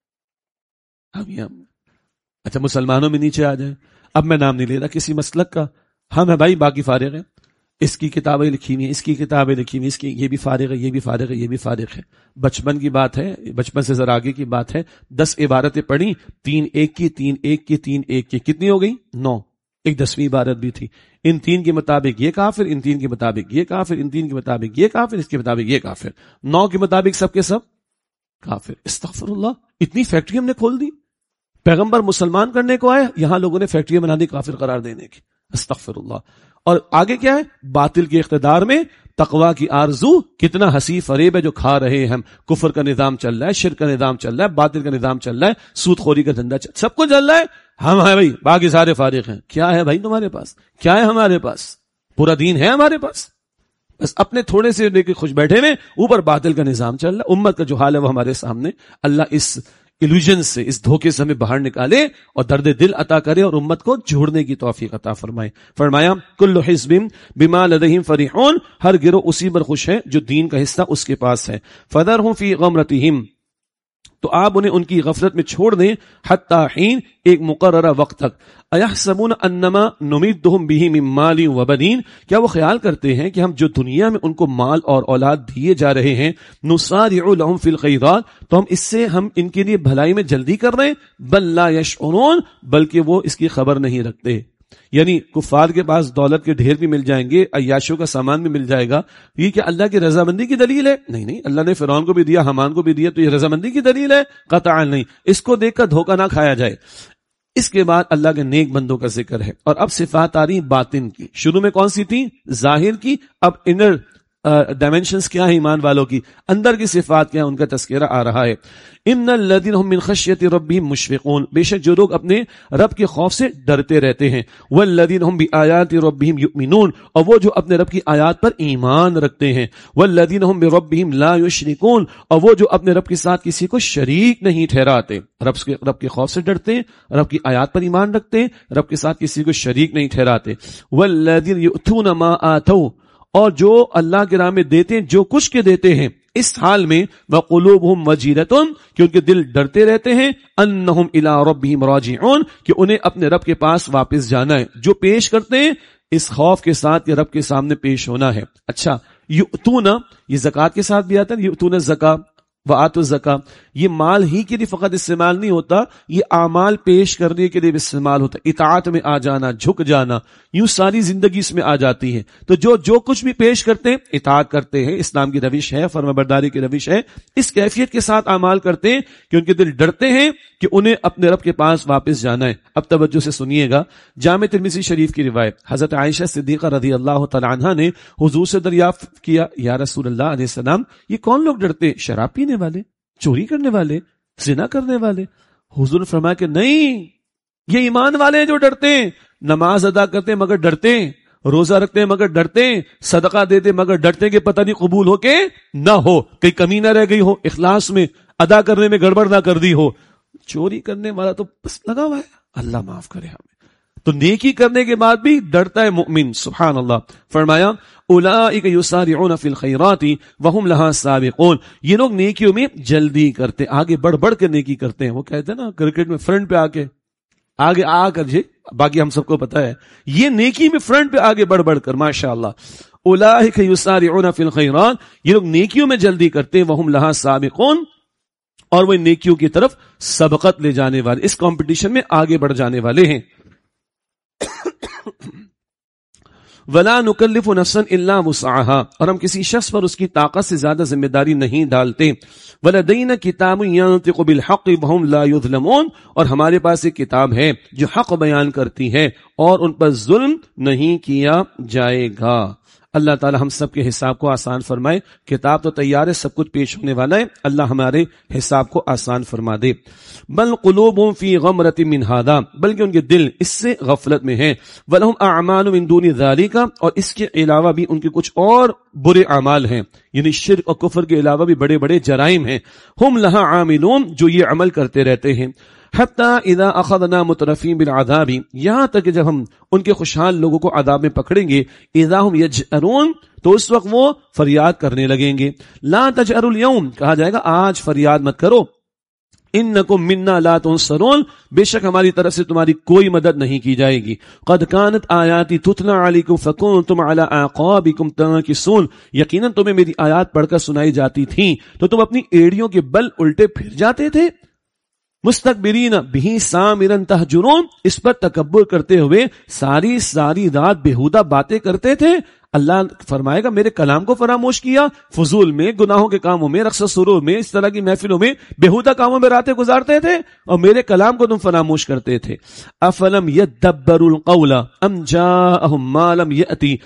ہم ہی ہم. اچھا مسلمانوں میں نیچے آ جائیں، اب میں نام نہیں لے رہا کسی مسلک کا، ہم ہے بھائی، باقی فارغ ہیں. اس کی کتابیں لکھی ہوئی ہیں، اس کی کتابیں لکھی ہوئی ہیں، اس کی یہ بھی فارغ ہے، یہ بھی فارغ ہے، یہ بھی فارغ ہے. بچپن کی بات ہے، بچپن سے ذرا آگے کی بات ہے. 10 عبارتیں پڑھی، 3 1 کی، 3 1 کی، 3 1 کی، کتنی ہو گئی؟ 9. ایک 10ویں عبارت بھی تھی، ان 3 کے مطابق یہ کافر، ان 3 کے مطابق یہ کافر، ان 3 کے مطابق یہ کافر، اس کے مطابق یہ کافر، 9 کے مطابق سب کے سب کافر۔ استغفر اللہ، اتنی فیکٹری ہم نے کھول دی، پیغمبر مسلمان کرنے کو آئے، یہاں لوگوں نے فیکٹری بنا دی کافر قرار دینے کی، استغفر اللہ۔ اور آگے کیا ہے؟ باطل کے اقتدار میں تقوی کی آرزو، کتنا ہنسی فریب ہے جو کھا رہے ہیں ہم، کفر کا نظام چل رہا ہے، شرک کا نظام چل رہا ہے، باطل کا نظام چل رہا ہے، سود خوری کا دھندا سب کچھ چل رہا ہے، ہم ہیں بھائی باقی سارے فارغ ہیں۔ کیا ہے بھائی تمہارے پاس؟ کیا ہے ہمارے پاس؟ پورا دین ہے ہمارے پاس، بس اپنے تھوڑے سے لے کے خوش بیٹھے میں، اوپر باطل کا نظام چل رہا ہے۔ امت کا جو حال ہے وہ ہمارے سامنے، اللہ اس ایلوژن سے، اس دھوکے سے ہمیں باہر نکالے اور درد دل عطا کرے اور امت کو جوڑنے کی توفیق عطا فرمائے۔ فرمایا کل حزب بما لدیہم فرحون، ہر گروہ اسی پر خوش ہے جو دین کا حصہ اس کے پاس ہے۔ فذرہم فی غمرتہم، تو آپ انہیں ان کی غفلت میں چھوڑ دیں، حتی حین، ایک مقررہ وقت تک۔ ایحسبون انما نمدہم بہ من مال وبنین، کیا وہ خیال کرتے ہیں کہ ہم جو دنیا میں ان کو مال اور اولاد دیے جا رہے ہیں، نسارع لہم فی الخیرات، تو ہم ان کے لیے بھلائی میں جلدی کر رہے ہیں، بل لا یشعرون، بلکہ وہ اس کی خبر نہیں رکھتے۔ یعنی کفار کے پاس دولت کے ڈھیر بھی مل جائیں گے، عیاشوں کا سامان بھی مل جائے گا، یہ کیا اللہ کی رضامندی کی دلیل ہے؟ نہیں، اللہ نے فرعون کو بھی دیا، حامان کو بھی دیا، تو یہ رضامندی کی دلیل ہے؟ قطعا نہیں۔ اس کو دیکھ کر دھوکہ نہ کھایا جائے۔ اس کے بعد اللہ کے نیک بندوں کا ذکر ہے، اور اب صفات آ رہی باطن کی۔ شروع میں کون سی تھی؟ ظاہر کی، اب انر ڈائمینشنز کیا ہے ایمان والوں کی، اندر کی صفات کیا ہے، ان کا تذکرہ آ رہا ہے۔ ان الذین هم من خشیۃ ربهم مشفقون، بے شک جو لوگ اپنے رب کے خوف سے ڈرتے رہتے ہیں، والذین هم بآیات ربهم یؤمنون، اور وہ جو اپنے رب کی آیات پر ایمان رکھتے ہیں، والذین هم بربهم لا یشرکون، اور وہ جو اپنے رب کے ساتھ کسی کو شریک نہیں ٹھہراتے، رب کے خوف سے ڈرتے ہیں، رب کی آیات پر ایمان رکھتے ہیں، رب کے ساتھ کسی کو شریک نہیں ٹھہراتے۔ والذین یؤتون ما آتوا، اور جو اللہ کے راہ میں دیتے ہیں جو کچھ کے دیتے ہیں، اس حال میں وقلوبہم وجیلۃ، کہ ان کے دل ڈرتے رہتے ہیں، انہم الی ربہم راجعون، کہ انہیں اپنے رب کے پاس واپس جانا ہے، جو پیش کرتے ہیں اس خوف کے ساتھ کہ رب کے سامنے پیش ہونا ہے۔ اچھا، یؤتون، یہ زکوٰۃ کے ساتھ بھی آتا ہے، یؤتون الزکاۃ وآتوا الزکاۃ، یہ مال ہی کے لیے فقط استعمال نہیں ہوتا، یہ اعمال پیش کرنے کے لیے بھی استعمال ہوتا ہے، اطاعت میں آ جانا، جھک جانا، یوں ساری زندگی اس میں آ جاتی ہے۔ تو جو کچھ بھی پیش کرتے ہیں، اطاعت کرتے ہیں، اسلام کی روش ہے، فرمانبرداری کی روش ہے، اس کیفیت کے ساتھ اعمال کرتے ہیں کہ ان کے دل ڈرتے ہیں کہ انہیں اپنے رب کے پاس واپس جانا ہے۔ اب توجہ سے سنیے گا، جامع ترمذی شریف کی روایت، حضرت عائشہ صدیقہ رضی اللہ تعالی عنہا نے حضور سے دریافت کیا، یا رسول اللہ علیہ السلام، یہ کون لوگ ڈرتے؟ شراب پینے والے، چوری کرنے والے، زنا کرنے والے؟ حضور نے فرمایا کہ نہیں، یہ ایمان والے ہیں جو ڈرتے ہیں، نماز ادا کرتے ہیں مگر ڈرتے ہیں، روزہ رکھتے ہیں مگر ڈرتے ہیں، صدقہ دیتے ہیں مگر ڈرتے ہیں کہ پتہ نہیں قبول ہو کے نہ ہو، کہیں کمی نہ رہ گئی ہو، اخلاص میں ادا کرنے میں گڑبڑ نہ کر دی ہو۔ چوری کرنے والا تو بس لگا ہوا ہے، اللہ معاف کرے ہمیں، تو نیکی کرنے کے بعد بھی ڈرتا ہے مومن، سبحان اللہ۔ فرمایا اولئک یسارعون فی الخیرات وہم لہا سابقون، یہ لوگ نیکیوں میں جلدی کرتے، آگے بڑھ بڑھ کر نیکی کرتے ہیں۔ وہ کہتے ہیں نا کرکٹ میں فرنٹ پہ آگے آ کر جی، باقی ہم سب کو پتا ہے، یہ نیکی میں فرنٹ پہ آگے بڑھ بڑھ کر، ماشاءاللہ۔ اولئک یسارعون فی الخیرات، یہ لوگ نیکیوں میں جلدی کرتے ہیں، وہم لہا سابقون، اور وہ نیکیوں کی طرف سبقت لے جانے والے، اس کمپٹیشن میں آگے بڑھ جانے والے ہیں۔ وَلَا نُكَلِّفُ نَفْسًا إِلَّا وُسْعَهَا، اور ہم کسی شخص پر اس کی طاقت سے زیادہ ذمہ داری نہیں ڈالتے۔ وَلَدَيْنَا كِتَابٌ يَنطِقُ بِالْحَقِّ وَهُمْ لَا يُظْلَمُونَ، اور ہمارے پاس ایک کتاب ہے جو حق بیان کرتی ہے اور ان پر ظلم نہیں کیا جائے گا۔ اللہ تعالی ہم سب کے حساب کو آسان فرمائے، کتاب تو تیار ہے، سب کچھ پیش ہونے والا ہے، اللہ ہمارے حساب کو آسان فرما دے۔ بل قلوبهم فی غمرۃ من ھذا، بلکہ ان کے دل اس سے غفلت میں ہیں، ولہم اعمال من دون ذالک، اور اس کے علاوہ بھی ان کے کچھ اور برے اعمال ہیں، یعنی شرک اور کفر کے علاوہ بھی بڑے بڑے جرائم ہیں، ہم لہا عاملون، جو یہ عمل کرتے رہتے ہیں۔ حتی اذا اخذنا مترفین بالعذاب، یہاں تک کہ جب ہم ان کے خوشحال لوگوں کو عذاب میں پکڑیں گے، اذا ہم یجأرون، تو اس وقت وہ فریاد کرنے لگیں گے۔ لا تجأروا اليوم، کہا جائے گا آج فریاد مت کرو، انکم منا لا تنصرون، بے شک ہماری طرف سے تمہاری کوئی مدد نہیں کی جائے گی۔ قد کانت آیاتی تتلی علیکم فکنتم علی اعقابکم تنکصون، یقیناً تمہیں میری آیات پڑھ کر سنائی جاتی تھیں تو تم اپنی ایڑیوں کے بل الٹے پھر جاتے تھے۔ مستکبرین بہ سامرا تہجرون، اس پر تکبر کرتے ہوئے ساری رات بےہودہ باتیں کرتے تھے. اللہ فرمائے گا میرے کلام کو فراموش کیا، فضول میں، گناہوں کے کاموں میں، رقص و سرور میں، اس طرح کی محفلوں میں، بےہودہ کاموں میں راتیں گزارتے تھے اور میرے کلام کو تم فراموش کرتے تھے. افلم یدبروا القول ام جاءہم ما لم یأتی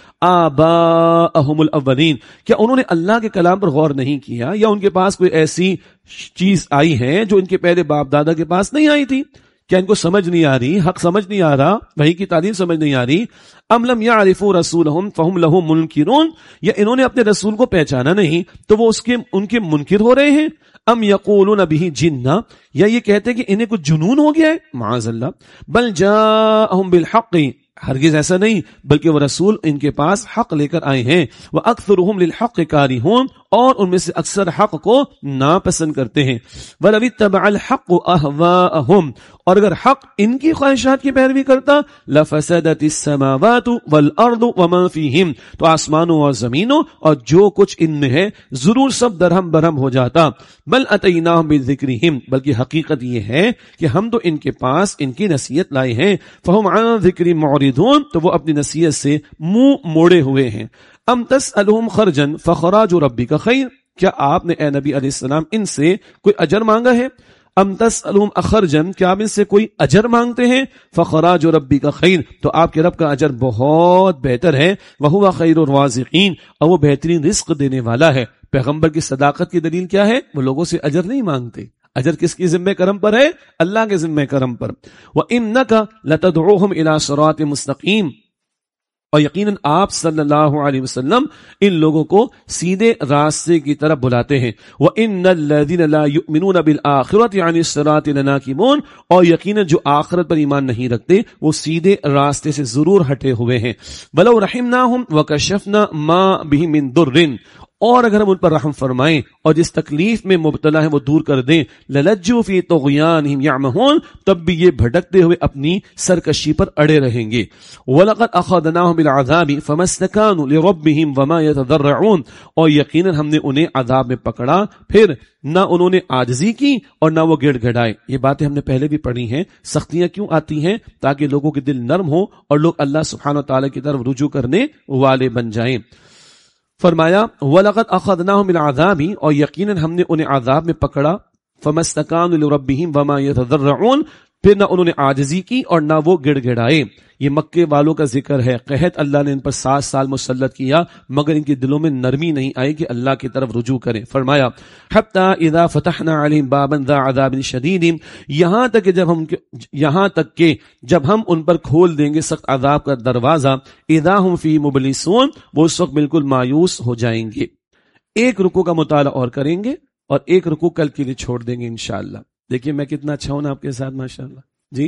آباءہم الاولین، کیا انہوں نے اللہ کے کلام پر غور نہیں کیا یا ان کے پاس کوئی ایسی چیز آئی ہے جو ان کے پہلے باپ دادا کے پاس نہیں آئی تھی؟ کیا ان کو سمجھ نہیں آ رہی، حق سمجھ نہیں آ رہا، وحی کی تعلیم سمجھ نہیں آ رہی؟ ام لم یعرفوا رسولہم فہم لہ منکرون، یا انہوں نے اپنے رسول کو پہچانا نہیں تو وہ ان کے منکر ہو رہے ہیں؟ ام یقولون بہ جنہ، یا یہ کہتے کہ انہیں کچھ جنون ہو گیا ہے، معاذ اللہ. بل جاءہم بالحق، ہرگز ایسا نہیں، بلکہ وہ رسول ان کے پاس حق لے کر آئے ہیں. وَأَكْثَرُهُمْ لِلْحَقِّ كَارِهُونَ، اور ان میں سے اکثر حق کو ناپسند کرتے ہیں. وَلَوِ اتَّبَعَ الْحَقُّ أَهْوَاءَهُمْ، اور اگر حق ان کی خواہشات کی پیروی کرتا، لَفَسَدَتِ السَّمَاوَاتُ وَالْأَرْضُ وَمَا فِيهِمْ، تو آسمانوں اور زمینوں اور جو کچھ ان میں ہے ضرور سب درہم برہم ہو جاتا. بل أَتَيْنَاهُمْ بِذِكْرِهِمْ، بلکہ حقیقت یہ ہے کہ ہم تو ان کے پاس ان کی نصیحت لائے ہیں. فَهُمْ عَنْ ذِكْرِ مُعْرِضُونَ، تو وہ اپنی نصیحت سے منہ موڑے ہوئے ہیں. ام تسألہم خرجا فخراج ربک خیر، کیا آپ نے اے نبی علیہ السلام ان سے کوئی اجر مانگا ہے؟ ام تسألہم اخرجا، کیا آپ ان سے کوئی اجر مانگتے ہیں؟ فخراج ربک خیر، تو آپ کے رب کا اجر بہت بہتر ہے. وہو خیر الرازقین، اور وہ بہترین رزق دینے والا ہے. پیغمبر کی صداقت کی دلیل کیا ہے؟ وہ لوگوں سے اجر نہیں مانگتے. اجر کس کی ذمہ کرم پر ہے؟ اللہ کے ذمہ کرم پر. وَإِنَّكَ لَتَدْعُوهُمْ إِلَى صِرَاطٍ مُسْتَقِيمٍ، اور یقیناً آپ صلی اللہ علیہ وسلم ان لوگوں کو سیدھے راستے کی طرف بلاتے ہیں. وَإِنَّ الَّذِينَ لَا يُؤْمِنُونَ بِالْآخِرَةِ عَنِ الصِّرَاطِ لَنَاكِبُونَ، اور یقیناً جو آخرت پر ایمان نہیں رکھتے وہ سیدھے راستے سے ضرور ہٹے ہوئے ہیں. وَلَوْ رَحِمْنَاهُمْ وَكَشَفْنَا مَا بِهِم مِّن ضُرٍّ، اور اگر ہم ان پر رحم فرمائیں اور جس تکلیف میں مبتلا ہے وہ دور کر دیں، لَلَجُّوا فِي طُغْيَانِهِمْ يَعْمَهُونَ، تب بھی یہ بھٹکتے ہوئے اپنی سرکشی پر اڑے رہیں گے. وَلَقَدْ أَخَذْنَاهُمْ بِالْعَذَابِ فَمَا اسْتَكَانُوا لِرَبِّهِمْ وَمَا يَتَضَرَّعُونَ، اور یقیناً ہم نے انہیں عذاب میں پکڑا، پھر نہ انہوں نے عاجزی کی اور نہ وہ گڑ گڑائے. یہ باتیں ہم نے پہلے بھی پڑھی ہیں. سختیاں کیوں آتی ہیں؟ تاکہ لوگوں کے دل نرم ہوں اور لوگ اللہ سبحانہ وتعالی کی طرف رجوع کرنے والے بن جائیں. فرمایا وَلَقَدْ أَخَذْنَاهُمْ بِالْعَذَابِ، اور یقیناً ہم نے انہیں عذاب میں پکڑا. فَمَا اسْتَكَانُوا لِرَبِّهِمْ وَمَا يَتَضَرَّعُونَ، پھر نہ انہوں نے عاجزی کی اور نہ وہ گڑ گڑائے. یہ مکے والوں کا ذکر ہے. قحط اللہ نے ان پر 7 سال مسلط کیا مگر ان کے دلوں میں نرمی نہیں آئی کہ اللہ کی طرف رجوع کریں. فرمایا حَتَّى إِذَا فَتَحْنَا عَلَيْهِمْ بَابًا ذَا عَذَابٍ شَدِيدٍ، یہاں تک کہ جب ہم ان پر کھول دیں گے سخت عذاب کا دروازہ، إِذَا هُمْ فِي مُبْلِسُونَ، وہ اس وقت بالکل مایوس ہو جائیں گے. ایک رکوع کا مطالعہ اور کریں گے اور ایک رکوع کل کے لیے چھوڑ دیں گے انشاءاللہ. دیکھیے میں کتنا اچھا ہوں نا آپ کے ساتھ، ماشاءاللہ. جی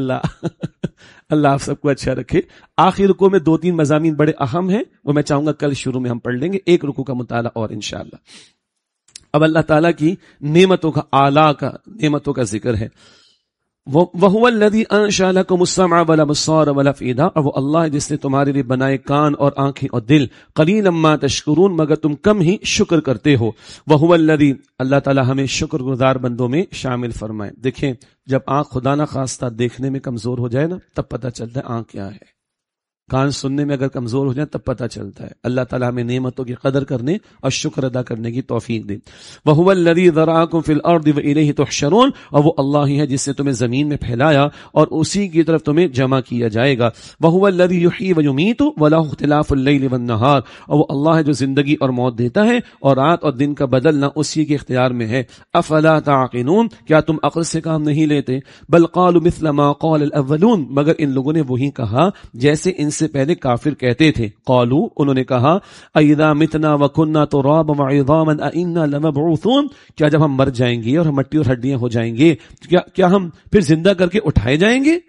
اللہ آپ سب کو اچھا رکھے. آخر رکوع میں 2-3 مضامین بڑے اہم ہیں، وہ میں چاہوں گا کل شروع میں ہم پڑھ لیں گے. ایک رکوع کا مطالعہ اور انشاءاللہ. اب اللہ تعالیٰ کی نعمتوں کا اعلیٰ کا نعمتوں کا ذکر ہے. وَهُوَ الَّذِي أَنشَأَ لَكُمُ السَّمْعَ وَالْأَبْصَارَ وَالْأَفْئِدَةَ، اور وہ اللہ ہے جس نے تمہارے لیے بنائے کان اور آنکھیں اور دل. قَلِيلًا مَا تَشْكُرُونَ، مگر تم کم ہی شکر کرتے ہو. وَهُوَ الَّذِي، اللہ تعالی ہمیں شکر گزار بندوں میں شامل فرمائے. دیکھیں جب آنکھ خدا نہ خواستہ دیکھنے میں کمزور ہو جائے نا، تب پتہ چلتا ہے آنکھ کیا ہے. کان سننے میں اگر کمزور ہو جائے تب پتہ چلتا ہے. اللہ تعالیٰ ہمیں نعمتوں کی قدر کرنے اور شکر ادا کرنے کی توفیق دے. وَهُوَ الَّذِي ذَرَأَكُمْ فِي الْأَرْضِ وَإِلَيْهِ تُحْشَرُونَ، اور وہ اللہ ہی ہے جس نے تمہیں زمین میں پھیلایا اور اسی کی طرف تمہیں جمع کیا جائے گا. وَهُوَ الَّذِي يُحْيِي وَيُمِيتُ وَلَهُ اخْتِلَافُ اللَّيْلِ وَالنَّهَارِ، اور وہ اللہ ہے جو زندگی اور موت دیتا ہے اور رات اور دن کا بدلنا اسی کے اختیار میں ہے. أَفَلَا تَعْقِلُونَ، کیا تم عقل سے کام نہیں لیتے؟ بل قالوا مثل ما قال الأولون، مگر ان لوگوں نے وہی کہا جیسے ان سے پہلے کافر کہتے تھے. قالوا، انہوں نے کہا اذا متنا وكنا ترابا وعظاما ائنا لمبعوثون، کیا جب ہم مر جائیں گے اور ہم مٹی اور ہڈیاں ہو جائیں گے کیا ہم پھر زندہ کر کے اٹھائے جائیں گے؟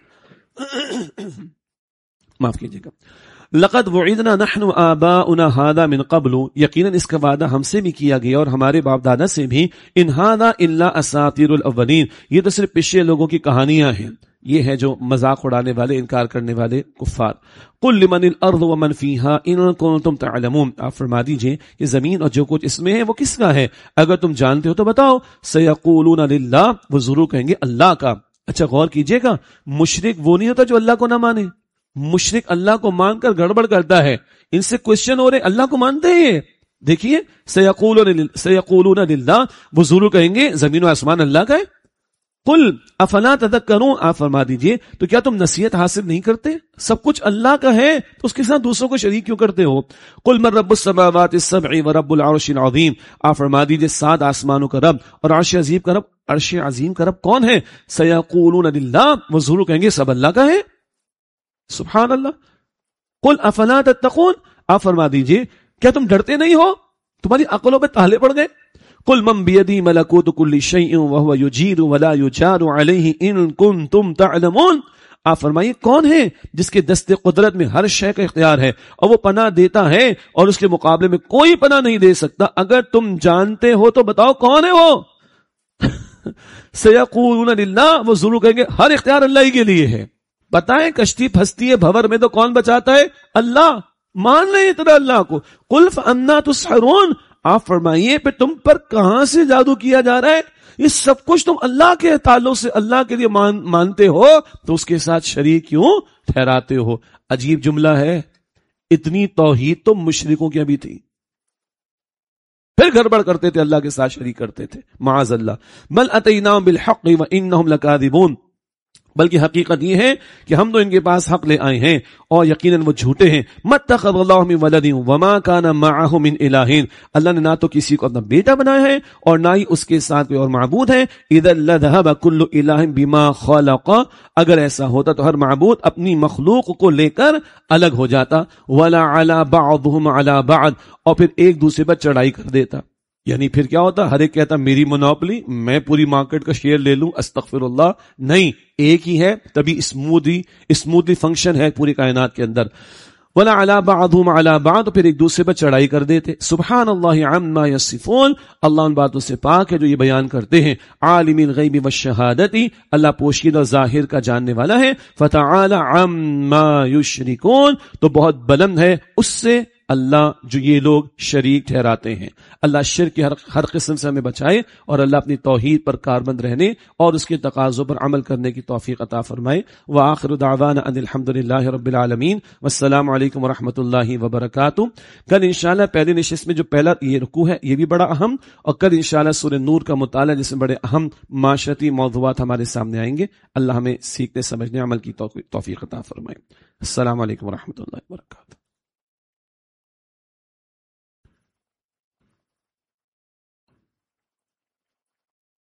معاف کیجیے گا. لقد وعدنا نحن آباؤنا هذا من قبل، یقیناً اس کا وعدہ ہم سے بھی کیا گیا اور ہمارے باپ دادا سے بھی. ان هذا الا اساطیر الاولین، یہ تو صرف پچھلے لوگوں کی کہانیاں ہیں. یہ ہے جو مذاق اڑانے والے، انکار کرنے والے کفار۔ قل لمن الارض ومن فيها ان كنتم تعلمون، آپ فرما دیجئے کہ زمین اور جو کچھ اس میں ہے وہ کس کا ہے، اگر تم جانتے ہو تو بتاؤ۔ سيقولون للہ، وہ ضرور کہیں گے اللہ کا۔ اچھا غور کیجئے گا، مشرک وہ نہیں ہوتا جو اللہ کو نہ مانے، مشرک اللہ کو مان کر گڑبڑ کرتا ہے۔ ان سے کوشچن ہو رہے اللہ کو مانتے ہیں، دیکھیے سيقولون للہ، وہ ضرور کہیں گے زمین و آسمان اللہ کا ہے۔ قل افلا تذکرون، آپ فرما دیجئے تو کیا تم نصیحت حاصل نہیں کرتے؟ سب کچھ اللہ کا ہے تو اس کے ساتھ دوسروں کو شریک کیوں کرتے ہو؟ قل من رب السماوات السبع ورب العرش العظیم، آپ فرما دیجئے 7 آسمانوں کا رب اور عرش عظیم کا رب کون ہے؟ سیقولون للہ، وہ ضرور کہیں گے سب اللہ کا ہے۔ سبحان اللہ۔ قل افلا تتقون، آپ فرما دیجئے کیا تم ڈرتے نہیں ہو؟ تمہاری عقلوں پہ تالے پڑ گئے؟ قل من بیدی ملکوت کل شیء وهو یجیر ولا یجار علیہ ان کنتم تعلمون، آپ فرمائیے کون ہے جس کے دست قدرت میں ہر شے کا اختیار ہے اور وہ پناہ دیتا ہے اور اس کے مقابلے میں کوئی پناہ نہیں دے سکتا، اگر تم جانتے ہو تو بتاؤ کون ہے وہ؟ سیقولون للہ، وہ ضرور کہیں گے ہر اختیار اللہ ہی کے لیے ہے۔ بتائیں کشتی پھنستی ہے بھور میں تو کون بچاتا ہے؟ اللہ۔ مان لیں اتنا اللہ کو۔ قل فانا تسحرون، آپ فرمائیے پھر تم پر کہاں سے جادو کیا جا رہا ہے؟ یہ سب کچھ تم اللہ کے تعلق سے اللہ کے لیے مانتے ہو تو اس کے ساتھ شریک کیوں ٹھہراتے ہو؟ عجیب جملہ ہے، اتنی توحید تو مشرکوں کی بھی تھی، پھر گڑبڑ کرتے تھے، اللہ کے ساتھ شریک کرتے تھے، معاذ اللہ۔ بل اتیناہم بالحق وانہم لکاذبون، بلکہ حقیقت یہ ہے کہ ہم تو ان کے پاس حق لے آئے ہیں اور یقیناً وہ جھوٹے ہیں۔ مَتَّخَذَ اللَّهُ مِن وَلَدٍ وَمَا كَانَ مَعَهُ مِنْ إِلَٰهٍ، اللہ نے نہ تو کسی کو اپنا بیٹا بنایا ہے اور نہ ہی اس کے ساتھ کوئی اور معبود ہے۔ إِذًا لَذَهَبَ كُلُّ إِلَٰهٍ بِمَا خَلَقَ، اگر ایسا ہوتا تو ہر معبود اپنی مخلوق کو لے کر الگ ہو جاتا۔ وَلَا عَلَى بَعْضُهُمْ عَلَى بَعْضٍ، اور پھر ایک دوسرے پر چڑھائی کر دیتا، یعنی پھر کیا ہوتا؟ ہر ایک کہتا میری مونوپلی، میں پوری مارکیٹ کا شیئر لے لوں، استغفر اللہ۔ نہیں، ایک ہی ہے، تبھی اسموتھلی فنکشن ہے پوری کائنات کے اندر۔ وَلَا عَلَى بَعْضُهُمْ عَلَى بَعْضٍ، پھر ایک دوسرے پر چڑھائی کر دیتے۔ سبحان اللہ عما یصفون، اللہ ان باتوں سے پاک ہے جو یہ بیان کرتے ہیں۔ عالم الغیب والشہادت، اللہ پوشیدہ ظاہر کا جاننے والا ہے۔ فتعالی عما یشرکون، تو بہت بلند ہے اس سے اللہ جو یہ لوگ شریک ٹھہراتے ہیں۔ اللہ شرک کے ہر قسم سے ہمیں بچائے اور اللہ اپنی توحید پر کاربند رہنے اور اس کے تقاضوں پر عمل کرنے کی توفیق عطا فرمائے۔ وآخر دعوانا ان الحمدللہ رب العالمین، والسلام علیکم ورحمۃ اللہ وبرکاتہ۔ کل انشاءاللہ پہلی نشست میں جو پہلا یہ رکوع ہے یہ بھی بڑا اہم، اور کل انشاءاللہ سورہ نور کا مطالعہ جس میں بڑے اہم معاشرتی موضوعات ہمارے سامنے آئیں گے۔ اللہ ہمیں سیکھنے سمجھنے عمل کی توفیق عطا فرمائے۔ السلام علیکم ورحمۃ اللہ وبرکاتہ۔